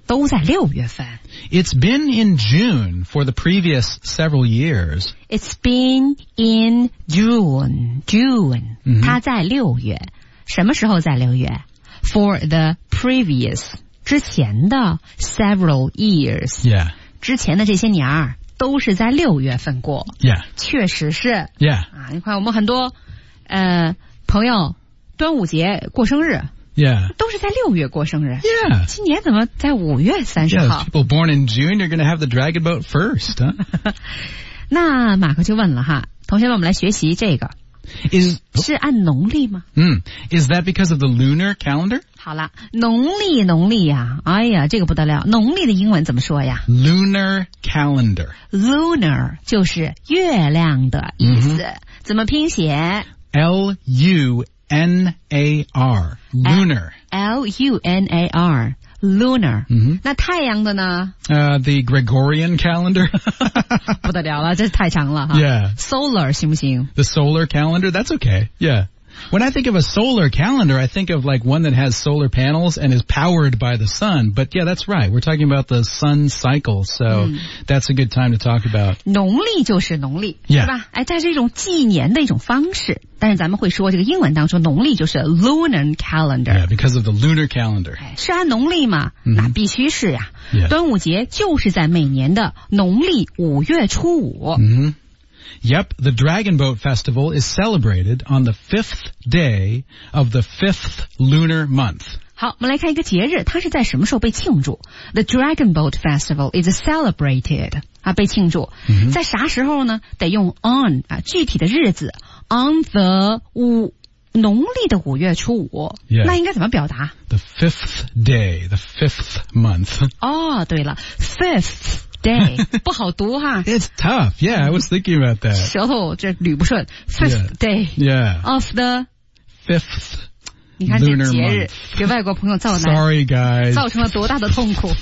都在六月份。 It's been in June for the previous several years. It's been in June. June. 它在六月。什么时候在六月？ For the previous. 之前的 several years. Yeah. 之前的这些年儿都是在六月份过。 Yeah. 确实是。 Yeah. 啊，你看我们很多呃朋友端午节过生日。 Yeah. 都是在六月过生日。 Yeah. 今年怎么在五月三十号 Yeah, people born in June, you're going to have the dragon boat first, huh? 那马克就问了哈，同学们，我们来学习这个。 Is 是按农历吗？ mm, is that because of the lunar calendar? 好了，农历农历呀，哎呀，这个不得了，农历的英文怎么说呀 Lunar calendar. ？Lunar 就是月亮的意思，怎么拼写 L U N A R. Lunar. L U N A R. Lunar. 嗯那太阳的呢？ Uh, the Gregorian calendar. 不得了了，这太长了哈。 Yeah. Solar 行不行？ The solar calendar, that's okay. Yeah. When I think of a solar calendar, I think of like one that has solar panels and is powered by the sun. But yeah, that's right. We're talking about the sun cycle. So that's a good time to talk about. 农历就是农历， Yeah. 是吧？哎，这是一种纪年的一种方式。但是咱们会说，这个英文当中，农历就是 lunar calendar。 Yeah, because of the lunar calendar. 哎，是按农历嘛？那必须是呀。 Yeah. 端午节就是在每年的农历五月初五。 Mm-hmm. Yep, the Dragon Boat Festival is celebrated on the fifth day of the fifth lunar month. 好，我们来看一个节日，它是在什么时候被庆祝 ？The Dragon Boat Festival is celebrated 啊，被庆祝。 Mm-hmm. 在啥时候呢？得用 on 啊，具体的日子 on the 五农历的五月初五。 Yeah. 那应该怎么表达 The fifth day, the fifth month. 哦，对了 ，fifth day 不好读哈， It's tough. Yeah, I was thinking about that. 舌头这捋不顺。Fifth day Yeah. of the Fifth 你看这 lunar 节日 month. 给外国朋友造难。 Sorry, guys. 造成了多大的痛苦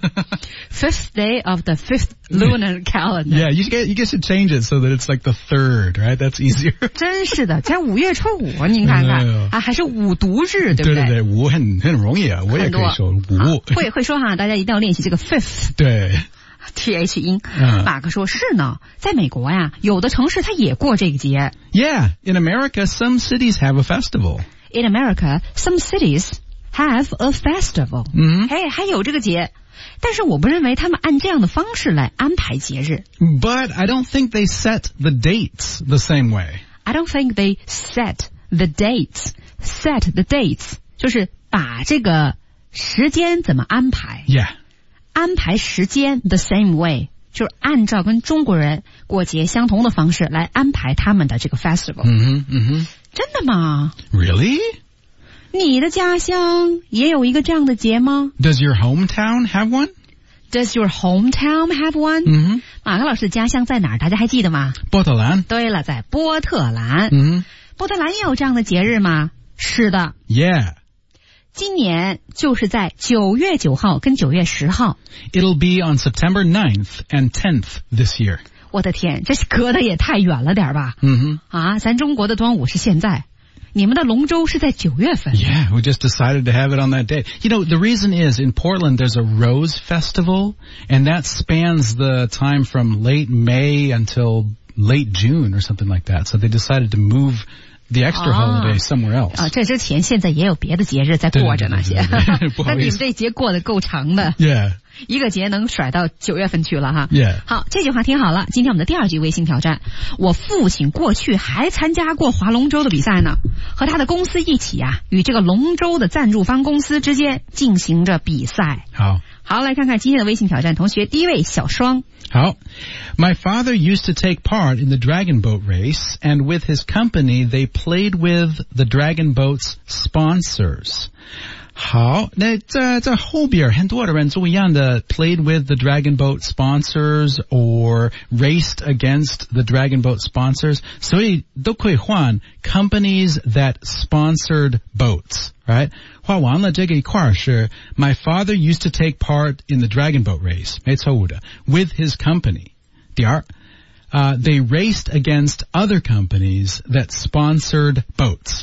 ？Fifth day of the fifth lunar calendar. Yeah, you get you get to change it so that it's like the third, right? That's easier. 真是的，在五月初五，您看看、 哎呦啊，还是五毒日，对不对？ 对对对，五很很容易啊，我也可以说五。 会会说哈，大家一定要练习这个 fifth 对 T H 音。 嗯马克说是呢，在美国呀，有的城市它也过这个节。 Yeah, in America, some cities have a festival. In America, some cities have a festival. 嗯， 嘿，还有这个节，但是我不认为他们按这样的方式来安排节日。 But I don't think they set the dates the same way. I don't think they set the dates. Set the dates 就是把这个时间怎么安排。 Yeah. 安排时间 the same way 就是按照跟中国人过节相同的方式来安排他们的这个 festival。 Mm-hmm, mm-hmm. 真的吗？ Really? 你的家乡也有一个这样的节吗？ Does your hometown have one? Does your hometown have one? 嗯哼， 马克老师的家乡在哪儿？大家还记得吗？ 波特兰。 对了，在波特兰。 嗯哼， 波特兰也有这样的节日吗？是的。 Yeah. 今年就是在九月九号跟九月十号。 It'll be on September ninth and tenth this year. 我的天，这隔得也太远了点吧？ 嗯哼。 啊，咱中国的端午是现在，你们的龙舟是在九月份。 Yeah, we just decided to have it on that day. You know, the reason is in Portland there's a Rose Festival, and that spans the time from late May until late June or something like that. So they decided to move the extra holiday somewhere else. 啊，这之前现在也有别的节日在过着那些， 对对对对对不好意思那你们这节过得够长的。 Yeah. 一个节能甩到九月份去了哈。 Yeah. 好，这句话听好了。今天我们的第二句微信挑战，我父亲过去还参加过划龙舟的比赛呢，和他的公司一起啊，与这个龙舟的赞助方公司之间进行着比赛。 好。 好，来看看今天的微信挑战同学，第一位小双。 好。My father used to take part in the Dragon Boat race, and with his company, they played with the Dragon Boat's sponsors. 好，那在在后边很多的人都一样的 played with the Dragon Boat sponsors or raced against the Dragon Boat sponsors, 所以都可以换 companies that sponsored boats, right? 画完了这个一块是 my father used to take part in the Dragon Boat race, 没错误的 with his company. 第二 Uh, they raced against other companies that sponsored boats.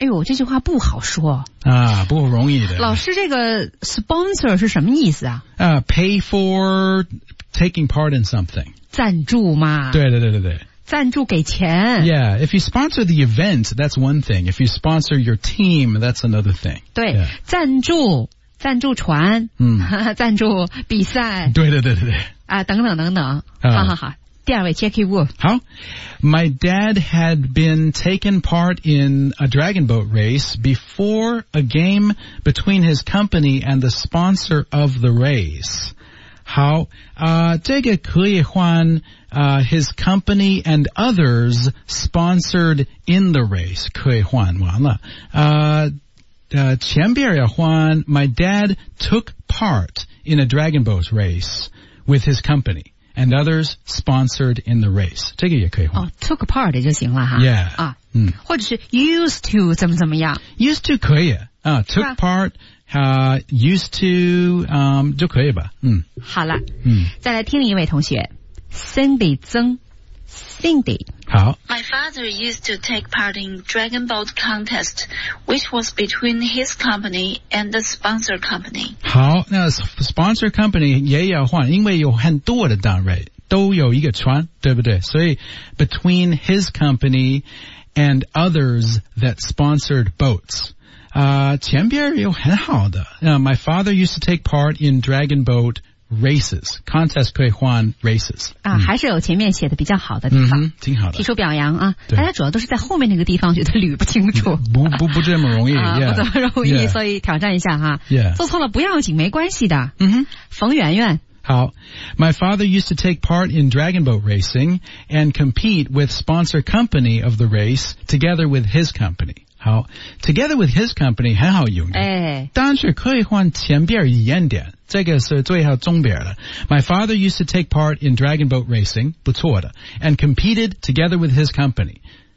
哎呦，这句话不好说啊，不容易的。 老师，这个 sponsor 是什么意思啊？ 啊、uh, ，pay for taking part in something。 赞助嘛。 对对对对对。 赞助给钱。 Yeah, if you sponsor the event, that's one thing. If you sponsor your team, that's another thing. 对， yeah. 赞助、赞助船，嗯，赞助比赛。 对对对对对。 啊，等等等等。Uh, 好好好。第二位 Jackie Wu。 好 My dad had been taken part in a dragon boat race before a game between his company and the sponsor of the race. 好，啊、呃，这个可以换啊、uh, his company and others sponsored in the race 可以换完了。呃呃，前边要换 My dad took part in a dragon boat race with his company.And others sponsored in the race. 这个也可以换。 哦、oh, took part 就行了哈。 Yeah. 啊，嗯，或者是 used to 怎么怎么样 ？Used to 可以啊 ，took part 啊、uh, ，used to 嗯、um, 就可以吧。嗯， 好了，嗯，再来听一位同学 ，Cindy 曾 ，Cindy。 好。 My father used to take part in Dragon Boat contest, which was between his company and the sponsor company. 好，那 sponsor company 也要换，因为有很多的单位都有一个船，对不对？所以 between his company and others that sponsored boats. 啊、uh, 前边有很好的。Uh, my father used to take part in Dragon Boat races contest 可以换 races 啊、嗯，还是有前面写的比较好的地方， 嗯、挺好的， 提出表扬啊。大家主要都是在后面那个地方觉得捋不清楚， 不不不这么容易啊， yeah, 不怎么容易， yeah. 所以挑战一下哈。 Yeah. 做错了不要紧，没关系的。 嗯哼， 冯媛媛。 好 My father used to take part in dragon boat racing and compete with sponsor company of the race together with his company. 好 together with his company 很好用的， 哎， 但是可以换前边一点点，这个是最好中边的。My father used to take part in dragon boat racing 不错的 and competed together with his company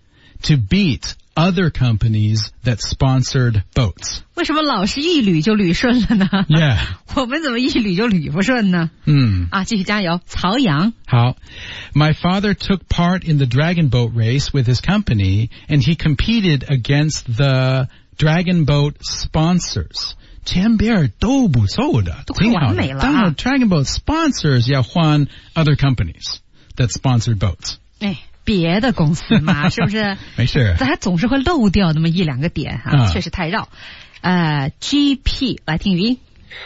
to beat other companies that sponsored boats. 为什么老是一捋就捋顺了呢 Yeah. 我们怎么一捋就捋不顺呢？ 嗯， 啊，继续加油，曹阳。 好 My father took part in the dragon boat race with his company and he competed against the dragon boat sponsors. 前边都不错的， 都快完美了啊。 当然 dragon boat sponsors 要换 other companies that sponsored boats. 哎，别的公司嘛，是不是？ 没事， 咱总是会漏掉那么一两个点哈、啊，确实太绕。呃 ，G P 来听语音。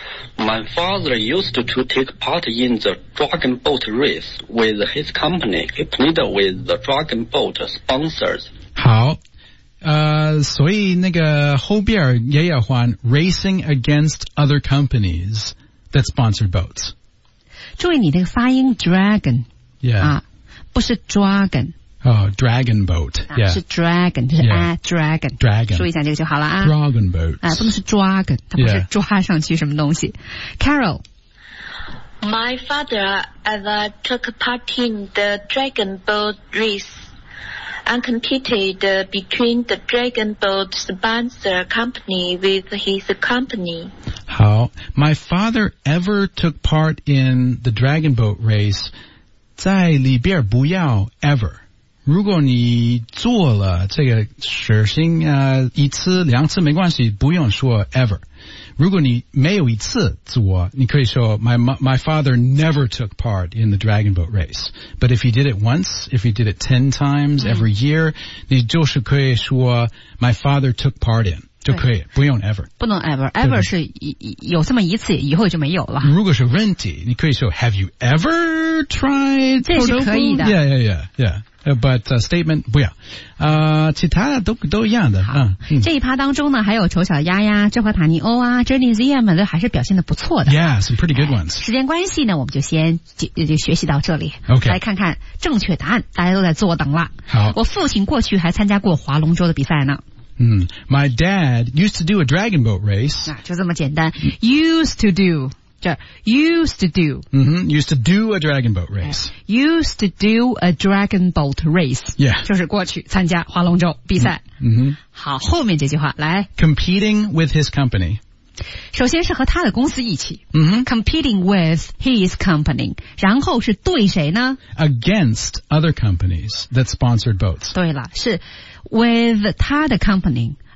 My father used to take part in the dragon boat race with his company. He played with the dragon boat sponsors. 好，呃，所以那个后边也要换 racing against other companies that sponsored boats. 注意你这个发音 dragon， yeah. 啊，不是 dragon。 哦、oh, dragon boat， 啊 yeah. 是 dragon， 就是 yeah. a dragon， dragon， 说一下这个就好了啊。 dragon boat， 啊，不能是 dragon， 它不是 yeah. 抓上去什么东西。Carol， My father ever took part in the Dragon Boat race and competed between the Dragon Boat sponsor company with his company. 好 My father ever took part in the dragon boat race， 在里边不要 ever。如果你做了这个事情呃一次两次没关系，不用说 ever。如果你没有一次做，你可以说 my my father never took part in the dragon boat race. But if he did it once, if he did it ten times every year, 你就是可以说 my father took part in。就可以，不用 ever， 不能 ever，ever 是有这么一次，以后就没有了。 如果是问题，你可以说 Have you ever tried？ 这是可以的。 Yeah, yeah, yeah, yeah. But、uh, statement 不要。呃、uh, 其他的都都一样的。 好、嗯，这一趴当中呢，还有丑小鸭呀、智和塔尼欧啊、Journey Z M 都还是表现的不错的。 Yeah, some pretty good ones. 时间关系呢，我们就先就就学习到这里。 OK， 来看看正确答案，大家都在坐等了。 好， 我父亲过去还参加过划龙舟的比赛呢。 嗯 ，My dad used to do a dragon boat race. 啊，就这么简单。Used to do， 这 used to do。 嗯哼 ，used to do a dragon boat race. Used to do a dragon boat race. Yeah， 就是过去参加划龙舟比赛。 嗯哼， 好，后面这句话来。 Competing with his company. 首先是和他的公司一起。 嗯哼 ，competing with his company， 然后是对谁呢 ？Against other companies that sponsored boats. 对了，是 with 他的 company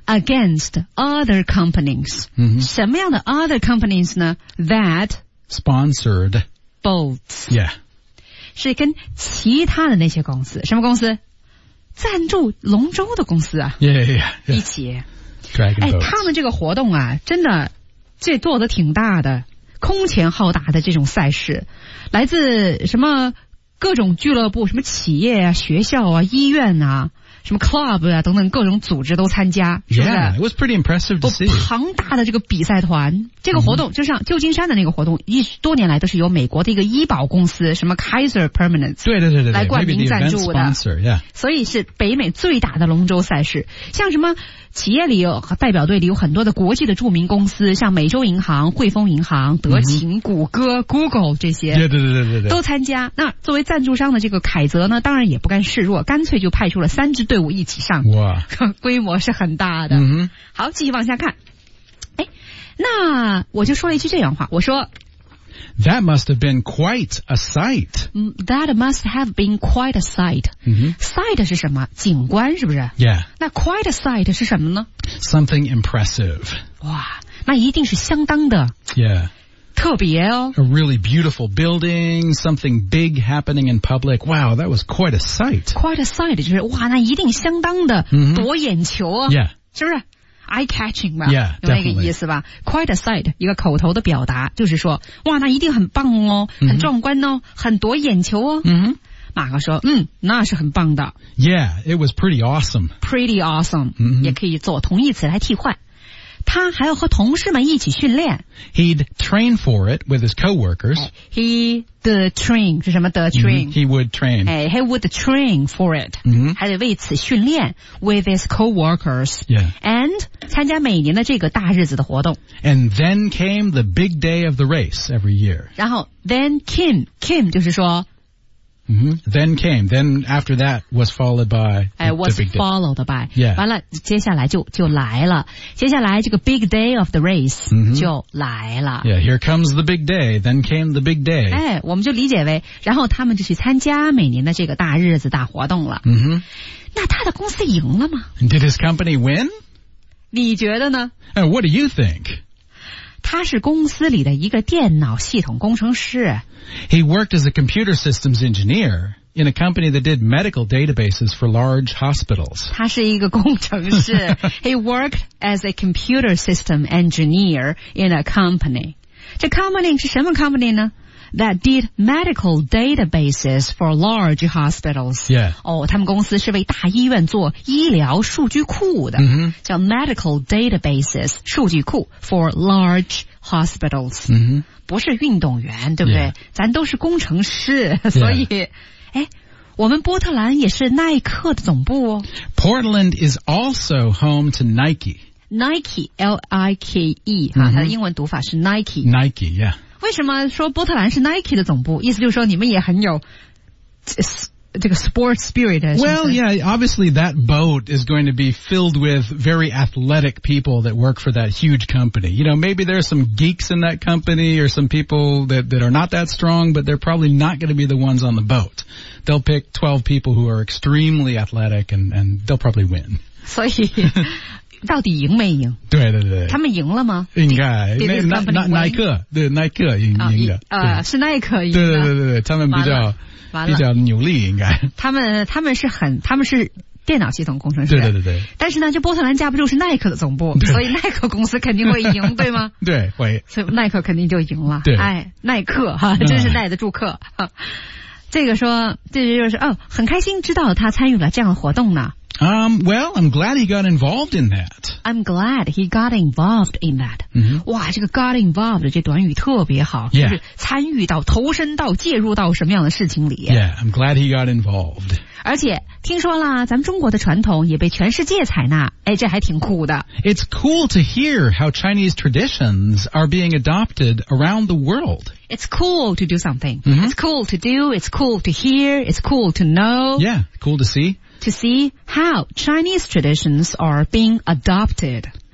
against other companies，、 嗯、 什么样的 other companies 呢 ？That sponsored boats， yeah， 是跟其他的那些公司，什么公司？赞助龙舟的公司啊 ，yeah yeah，, yeah. 一起。 Dragon 哎， boats. 他们这个活动啊，真的这做的挺大的，空前浩大的这种赛事，来自什么各种俱乐部、什么企业啊、学校啊、医院啊。什么 club 啊等等各种组织都参加，是不是 Yeah, it was pretty impressive to see. 庞大的这个比赛团，这个活动、嗯、就像旧金山的那个活动，一多年来都是由美国的一个医保公司，什么 Kaiser Permanente 对对对对来冠名赞助的 sponsor, yeah. 所以是北美最大的龙舟赛事。像什么企业里有代表队里有很多的国际的著名公司，像美洲银行、汇丰银行、德勤、嗯、谷歌、Google 这些， 对对对对对， 都参加。那作为赞助商的这个凯泽呢，当然也不甘示弱，干脆就派出了三支队伍一起上， 哇， 规模是很大的。 嗯、 好，继续往下看。哎，那我就说了一句这样话，我说 That must have been quite a sight. That must have been quite a sight. Mm-hmm. Sight 是什么？景观是不是？ Yeah. 那 quite a sight 是什么呢？ Something impressive. 哇，那一定是相当的。 Yeah. 特别哦。 A really beautiful building, something big happening in public. Wow, that was quite a sight. Quite a sight 就是哇，那一定相当的夺眼球啊， yeah. 是不是？Eye catching 吧， yeah, 有那个意思吧 ？Quite a sight 一个口头的表达，就是说，哇，那一定很棒哦，很壮观哦， mm-hmm. 很夺眼球哦。 嗯、mm-hmm. 马哥说，嗯，那是很棒的。 Yeah, it was pretty awesome. Pretty awesome，、mm-hmm. 也可以做同义词来替换。他还要和同事们一起训练。 He'd train for it with his coworkers. He the train 是什么？the train、 mm-hmm. He would train. 哎 ，he would train for it、mm-hmm. 还得为此训练 with his coworkers. Yeah. And 参加每年的这个大日子的活动。 And then came the big day of the race every year. 然后 then came came 就是说。 Mm-hmm. Then came. Then after that was followed by. 哎 ，was followed by. Yeah. 完了，接下来就就来了。接下来这个 big day of the race、mm-hmm. 就来了。 Yeah, here comes the big day. Then came the big day. 哎，我们就理解为，然后他们就去参加每年的这个大日子、大活动了。 嗯哼。 那他的公司赢了吗 ？Did his company win? 你觉得呢？ Uh, what do you think? 他是公司里的一个电脑系统工程师。 He worked as a computer systems engineer in a company that did medical databases for large hospitals. 他是一个工程师。He worked as a computer system engineer in a company. 这 company 是什么 company 呢？That did medical databases for large hospitals. Yeah. 哦，他们公司是为大医院做医疗数据库的， mm-hmm. 叫 medical databases 数据库 for large hospitals. Mm-hmm. 不是运动员，对不对？ Yeah. 咱都是工程师，所以， Yeah. 哎，我们波特兰也是耐克的总部哦。 Portland is also home to Nike. Nike, L I K E 哈， mm-hmm. 它的英文读法是 Nike. Nike, yeah. 为什么说波特兰是 Nike 的总部？意思就是说你们也很有这个 sports spirit. Well, yeah, obviously that boat is going to be filled with very athletic people that work for that huge company. You know, maybe there's some geeks in that company or some people that, that are not that strong, but they're probably not going to be the ones on the boat. They'll pick twelve people who are extremely athletic and, and they'll probably win. 所以到底赢没赢？ 对对对， 他们赢了吗？ 应该，耐耐耐克，对耐克赢赢的， 呃，是耐克赢的。 对对对对对，他们比较比较努力，应该。 他们他们是很，他们是电脑系统工程师。 对对对对。 但是呢，这波特兰架不住是耐克的总部，所以耐克公司肯定会赢，对吗？ 对，会。 所以耐克肯定就赢了。 对。 哎，耐克哈，真是耐得住客。哈这个说，这就是哦，很开心知道他参与了这样的活动呢。 Um, well, I'm glad he got involved in that. I'm glad he got involved in that. 嗯、 哇，这个 got involved 这短语特别好， yeah. 就是参与到、投身到、介入到什么样的事情里。 Yeah, I'm glad he got involved. 而且听说啦，咱们中国的传统也被全世界采纳，哎，这还挺酷的。 It's cool to hear how Chinese traditions are being adopted around the world. It's cool to do something. Mm-hmm. It's cool to do. It's cool to hear. It's cool to know. Yeah, cool to see. To see how Chinese traditions are being adopted.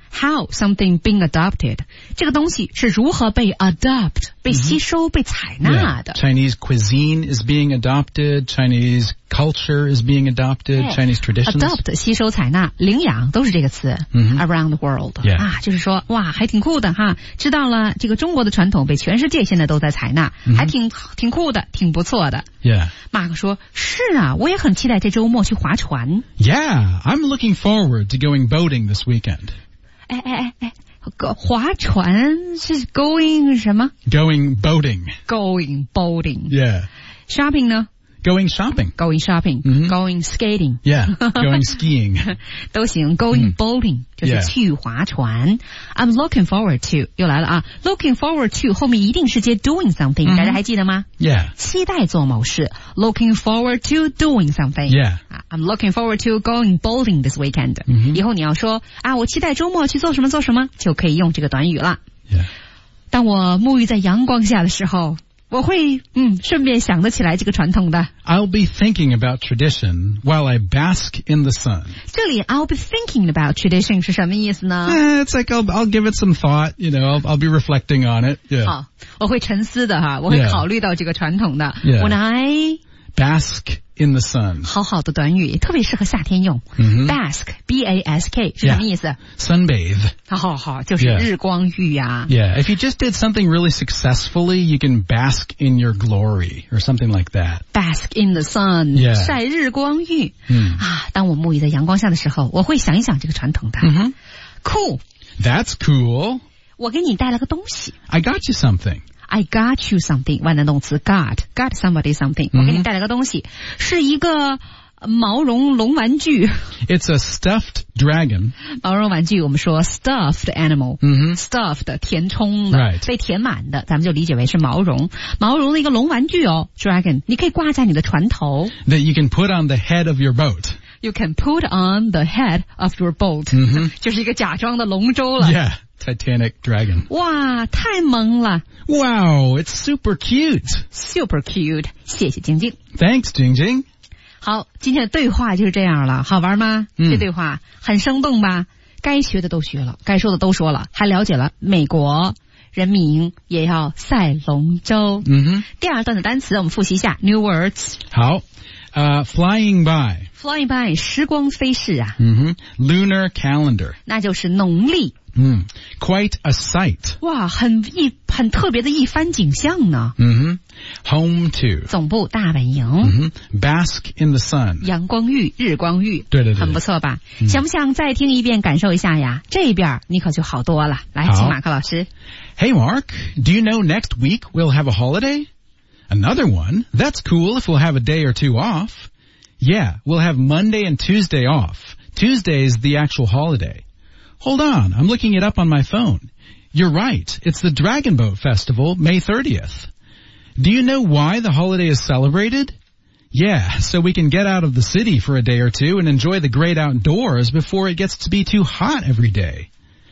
how something being adopted， 这个东西是如何被 adopt 被吸收、mm-hmm. 被采纳的。 Yeah. Chinese cuisine is being adopted. Chinese culture is being adopted. Yeah. Chinese traditions. Adopt 吸收、采纳、领养都是这个词。Mm-hmm. Around the world， yeah. 啊，就是说哇，还挺酷的哈。知道了，这个中国的传统被全世界现在都在采纳， mm-hmm. 还挺挺酷的，挺不错的。 Yeah. 马克说：“是啊，我也很期待这周末去划船。” Yeah, I'm looking forward to going boating this weekend. 哎哎哎哎，划船是 going 什么 ？Going boating. Going boating. Yeah. Shopping 呢 ？Going shopping. Going shopping. Mm-hmm. Going skating. Yeah. Going skiing. 都行。Going boating、嗯、就是去划船。Yeah. I'm looking forward to 又来了啊 ！Looking forward to 后面一定是接 doing something，、mm-hmm. 大家还记得吗 ？Yeah. 期待做某事。Looking forward to doing something. Yeah. I'm looking forward to going boating this weekend、mm-hmm. 以后你要说啊，我期待周末去做什么做什么，就可以用这个短语了。 Yeah. 当我沐浴在阳光下的时候，我会嗯顺便想得起来这个传统的。 I'll be thinking about tradition while I bask in the sun. 这里 I'll be thinking about tradition 是什么意思呢？ Eh, it's like I'll, I'll give it some thought, you know, I'll, I'll be reflecting on it. Yeah. 好，我会沉思的哈，我会考虑到这个传统的。 Yeah. When I bask in the sun. 好好的短语，特别适合夏天用。 Mm-hmm. Bask, B A S K 是什么意思？ Yeah. Sunbathe. 好好好，就是日光浴呀。 Yeah. yeah, if you just did something really successfully, you can bask in your glory or something like that. Bask in the sun. Yeah. 晒日光浴。 嗯啊，当我沐浴在阳光下的时候，我会想一想这个传统的。 Mm-hmm. Cool. That's cool. 我给你带了个东西。 I got you something. I got you something. 万能动词 got. Got somebody something. 我给你带了个东西，是一个毛绒龙玩具。 It's a stuffed dragon. 毛绒玩具我们说 stuffed animal、mm-hmm. stuffed 填充的、 right. 被填满的，咱们就理解为是毛绒毛绒的一个龙玩具哦 dragon 你可以挂在你的船头 That you can put on the head of your boat. You can put on the head of your boat、mm-hmm. 就是一个假装的龙舟了 Yeah, Titanic dragon. 哇太萌了 Wow, it's super cute. Super cute 谢谢晶晶 Thanks, Jingjing. 好，今天的对话就是这样了，好玩吗？ 嗯、 这对话很生动吧？该学的都学了，该说的都说了，还了解了美国人民也要赛龙舟。 嗯哼。 第二段的单词我们复习一下 ，new words。 好，呃、uh, ，flying by。 Flying by 时光飞逝啊。 嗯哼 ，lunar calendar。 那就是农历。 嗯 ，quite a sight。 哇，很一很特别的一番景象呢。 嗯哼 ，home to。 总部大本营。 嗯哼 ，bask in the sun。 阳光浴、日光浴。 对对对， 很不错吧？ 嗯、 想不想再听一遍，感受一下呀？这边你可就好多了。来，请马克老师。 Hey Mark, do you know next week we'll have a holiday? Another one? That's cool if we'll have a day or two off. Yeah, we'll have Monday and Tuesday off. Tuesday is the actual holiday. Hold on, I'm looking it up on my phone. You're right, it's the Dragon Boat Festival, May thirtieth. Do you know why the holiday is celebrated? Yeah, so we can get out of the city for a day or two and enjoy the great outdoors before it gets to be too hot every day.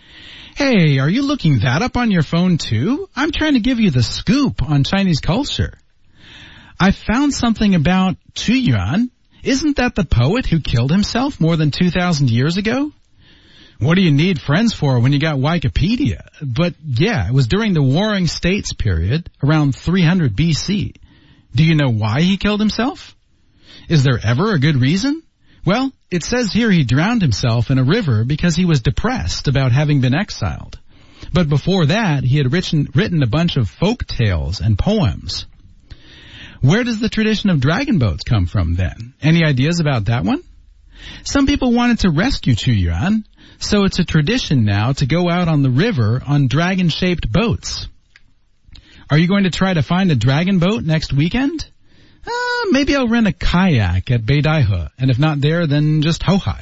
Hey, are you looking that up on your phone too? I'm trying to give you the scoop on Chinese culture. I found something about Chu Yuan. Isn't that the poet who killed himself more than two thousand years ago? What do you need friends for when you got Wikipedia? But yeah, it was during the Warring States period, around three hundred B C. Do you know why he killed himself? Is there ever a good reason? Well, it says here he drowned himself in a river because he was depressed about having been exiled. But before that, he had written, written a bunch of folk tales and poems. Where does the tradition of dragon boats come from then? Any ideas about that one? Some people wanted to rescue Chu Yuan, so it's a tradition now to go out on the river on dragon-shaped boats. Are you going to try to find a dragon boat next weekend? Uh, maybe I'll rent a kayak at Beidaihe, and if not there, then just Hohai.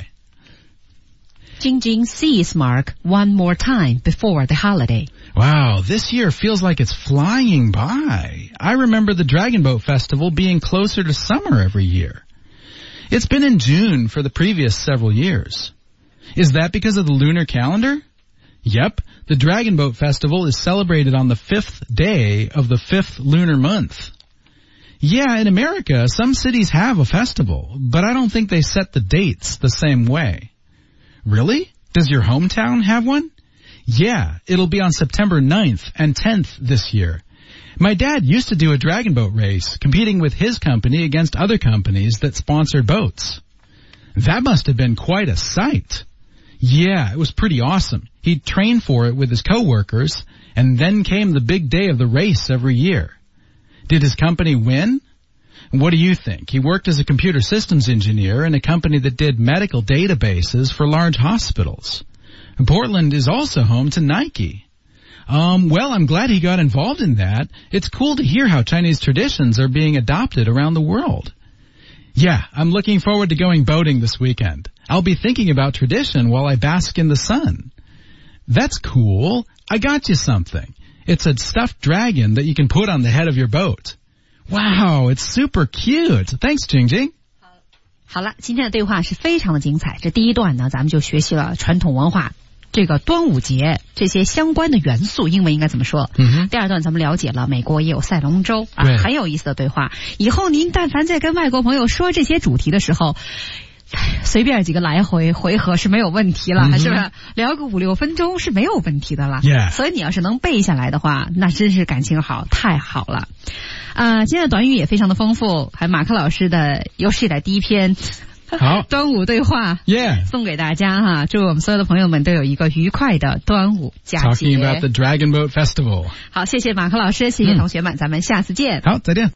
Jingjing sees Mark one more time before the holiday. Wow, this year feels like it's flying by. I remember the Dragon Boat Festival being closer to summer every year. It's been in June for the previous several years. Is that because of the lunar calendar? Yep, the Dragon Boat Festival is celebrated on the fifth day of the fifth lunar month. Yeah, in America, some cities have a festival, but I don't think they set the dates the same way. Really? Does your hometown have one? Yeah, it'll be on September ninth and tenth this year. My dad used to do a dragon boat race, competing with his company against other companies that sponsored boats. That must have been quite a sight. Yeah, it was pretty awesome. He'd train for it with his coworkers, and then came the big day of the race every year. Did his company win? What do you think? He worked as a computer systems engineer in a company that did medical databases for large hospitals. Portland is also home to Nike. Um, well, I'm glad he got involved in that. It's cool to hear how Chinese traditions are being adopted around the world. Yeah, I'm looking forward to going boating this weekend. I'll be thinking about tradition while I bask in the sun. That's cool. I got you something. It's a stuffed dragon that you can put on the head of your boat. Wow, it's super cute. Thanks, Jingjing. 好了，今天的对话是非常的精彩。这第一段呢，咱们就学习了传统文化，这个端午节这些相关的元素，英文应该怎么说？嗯哼。第二段咱们了解了美国也有赛龙舟啊，很有意思的对话。以后您但凡在跟外国朋友说这些主题的时候，随便几个来回回合是没有问题了， mm-hmm. 是不是？聊个五六分钟是没有问题的了。 Yeah. 所以你要是能背下来的话，那真是感情好，太好了。啊、呃，今天的短语也非常的丰富，还马克老师的有史以来第一篇好端午对话 ，Yeah， 送给大家哈，祝我们所有的朋友们都有一个愉快的端午佳节。 Talking about the Dragon Boat Festival。 好，谢谢马克老师，谢谢同学们，嗯、咱们下次见。 好，再见。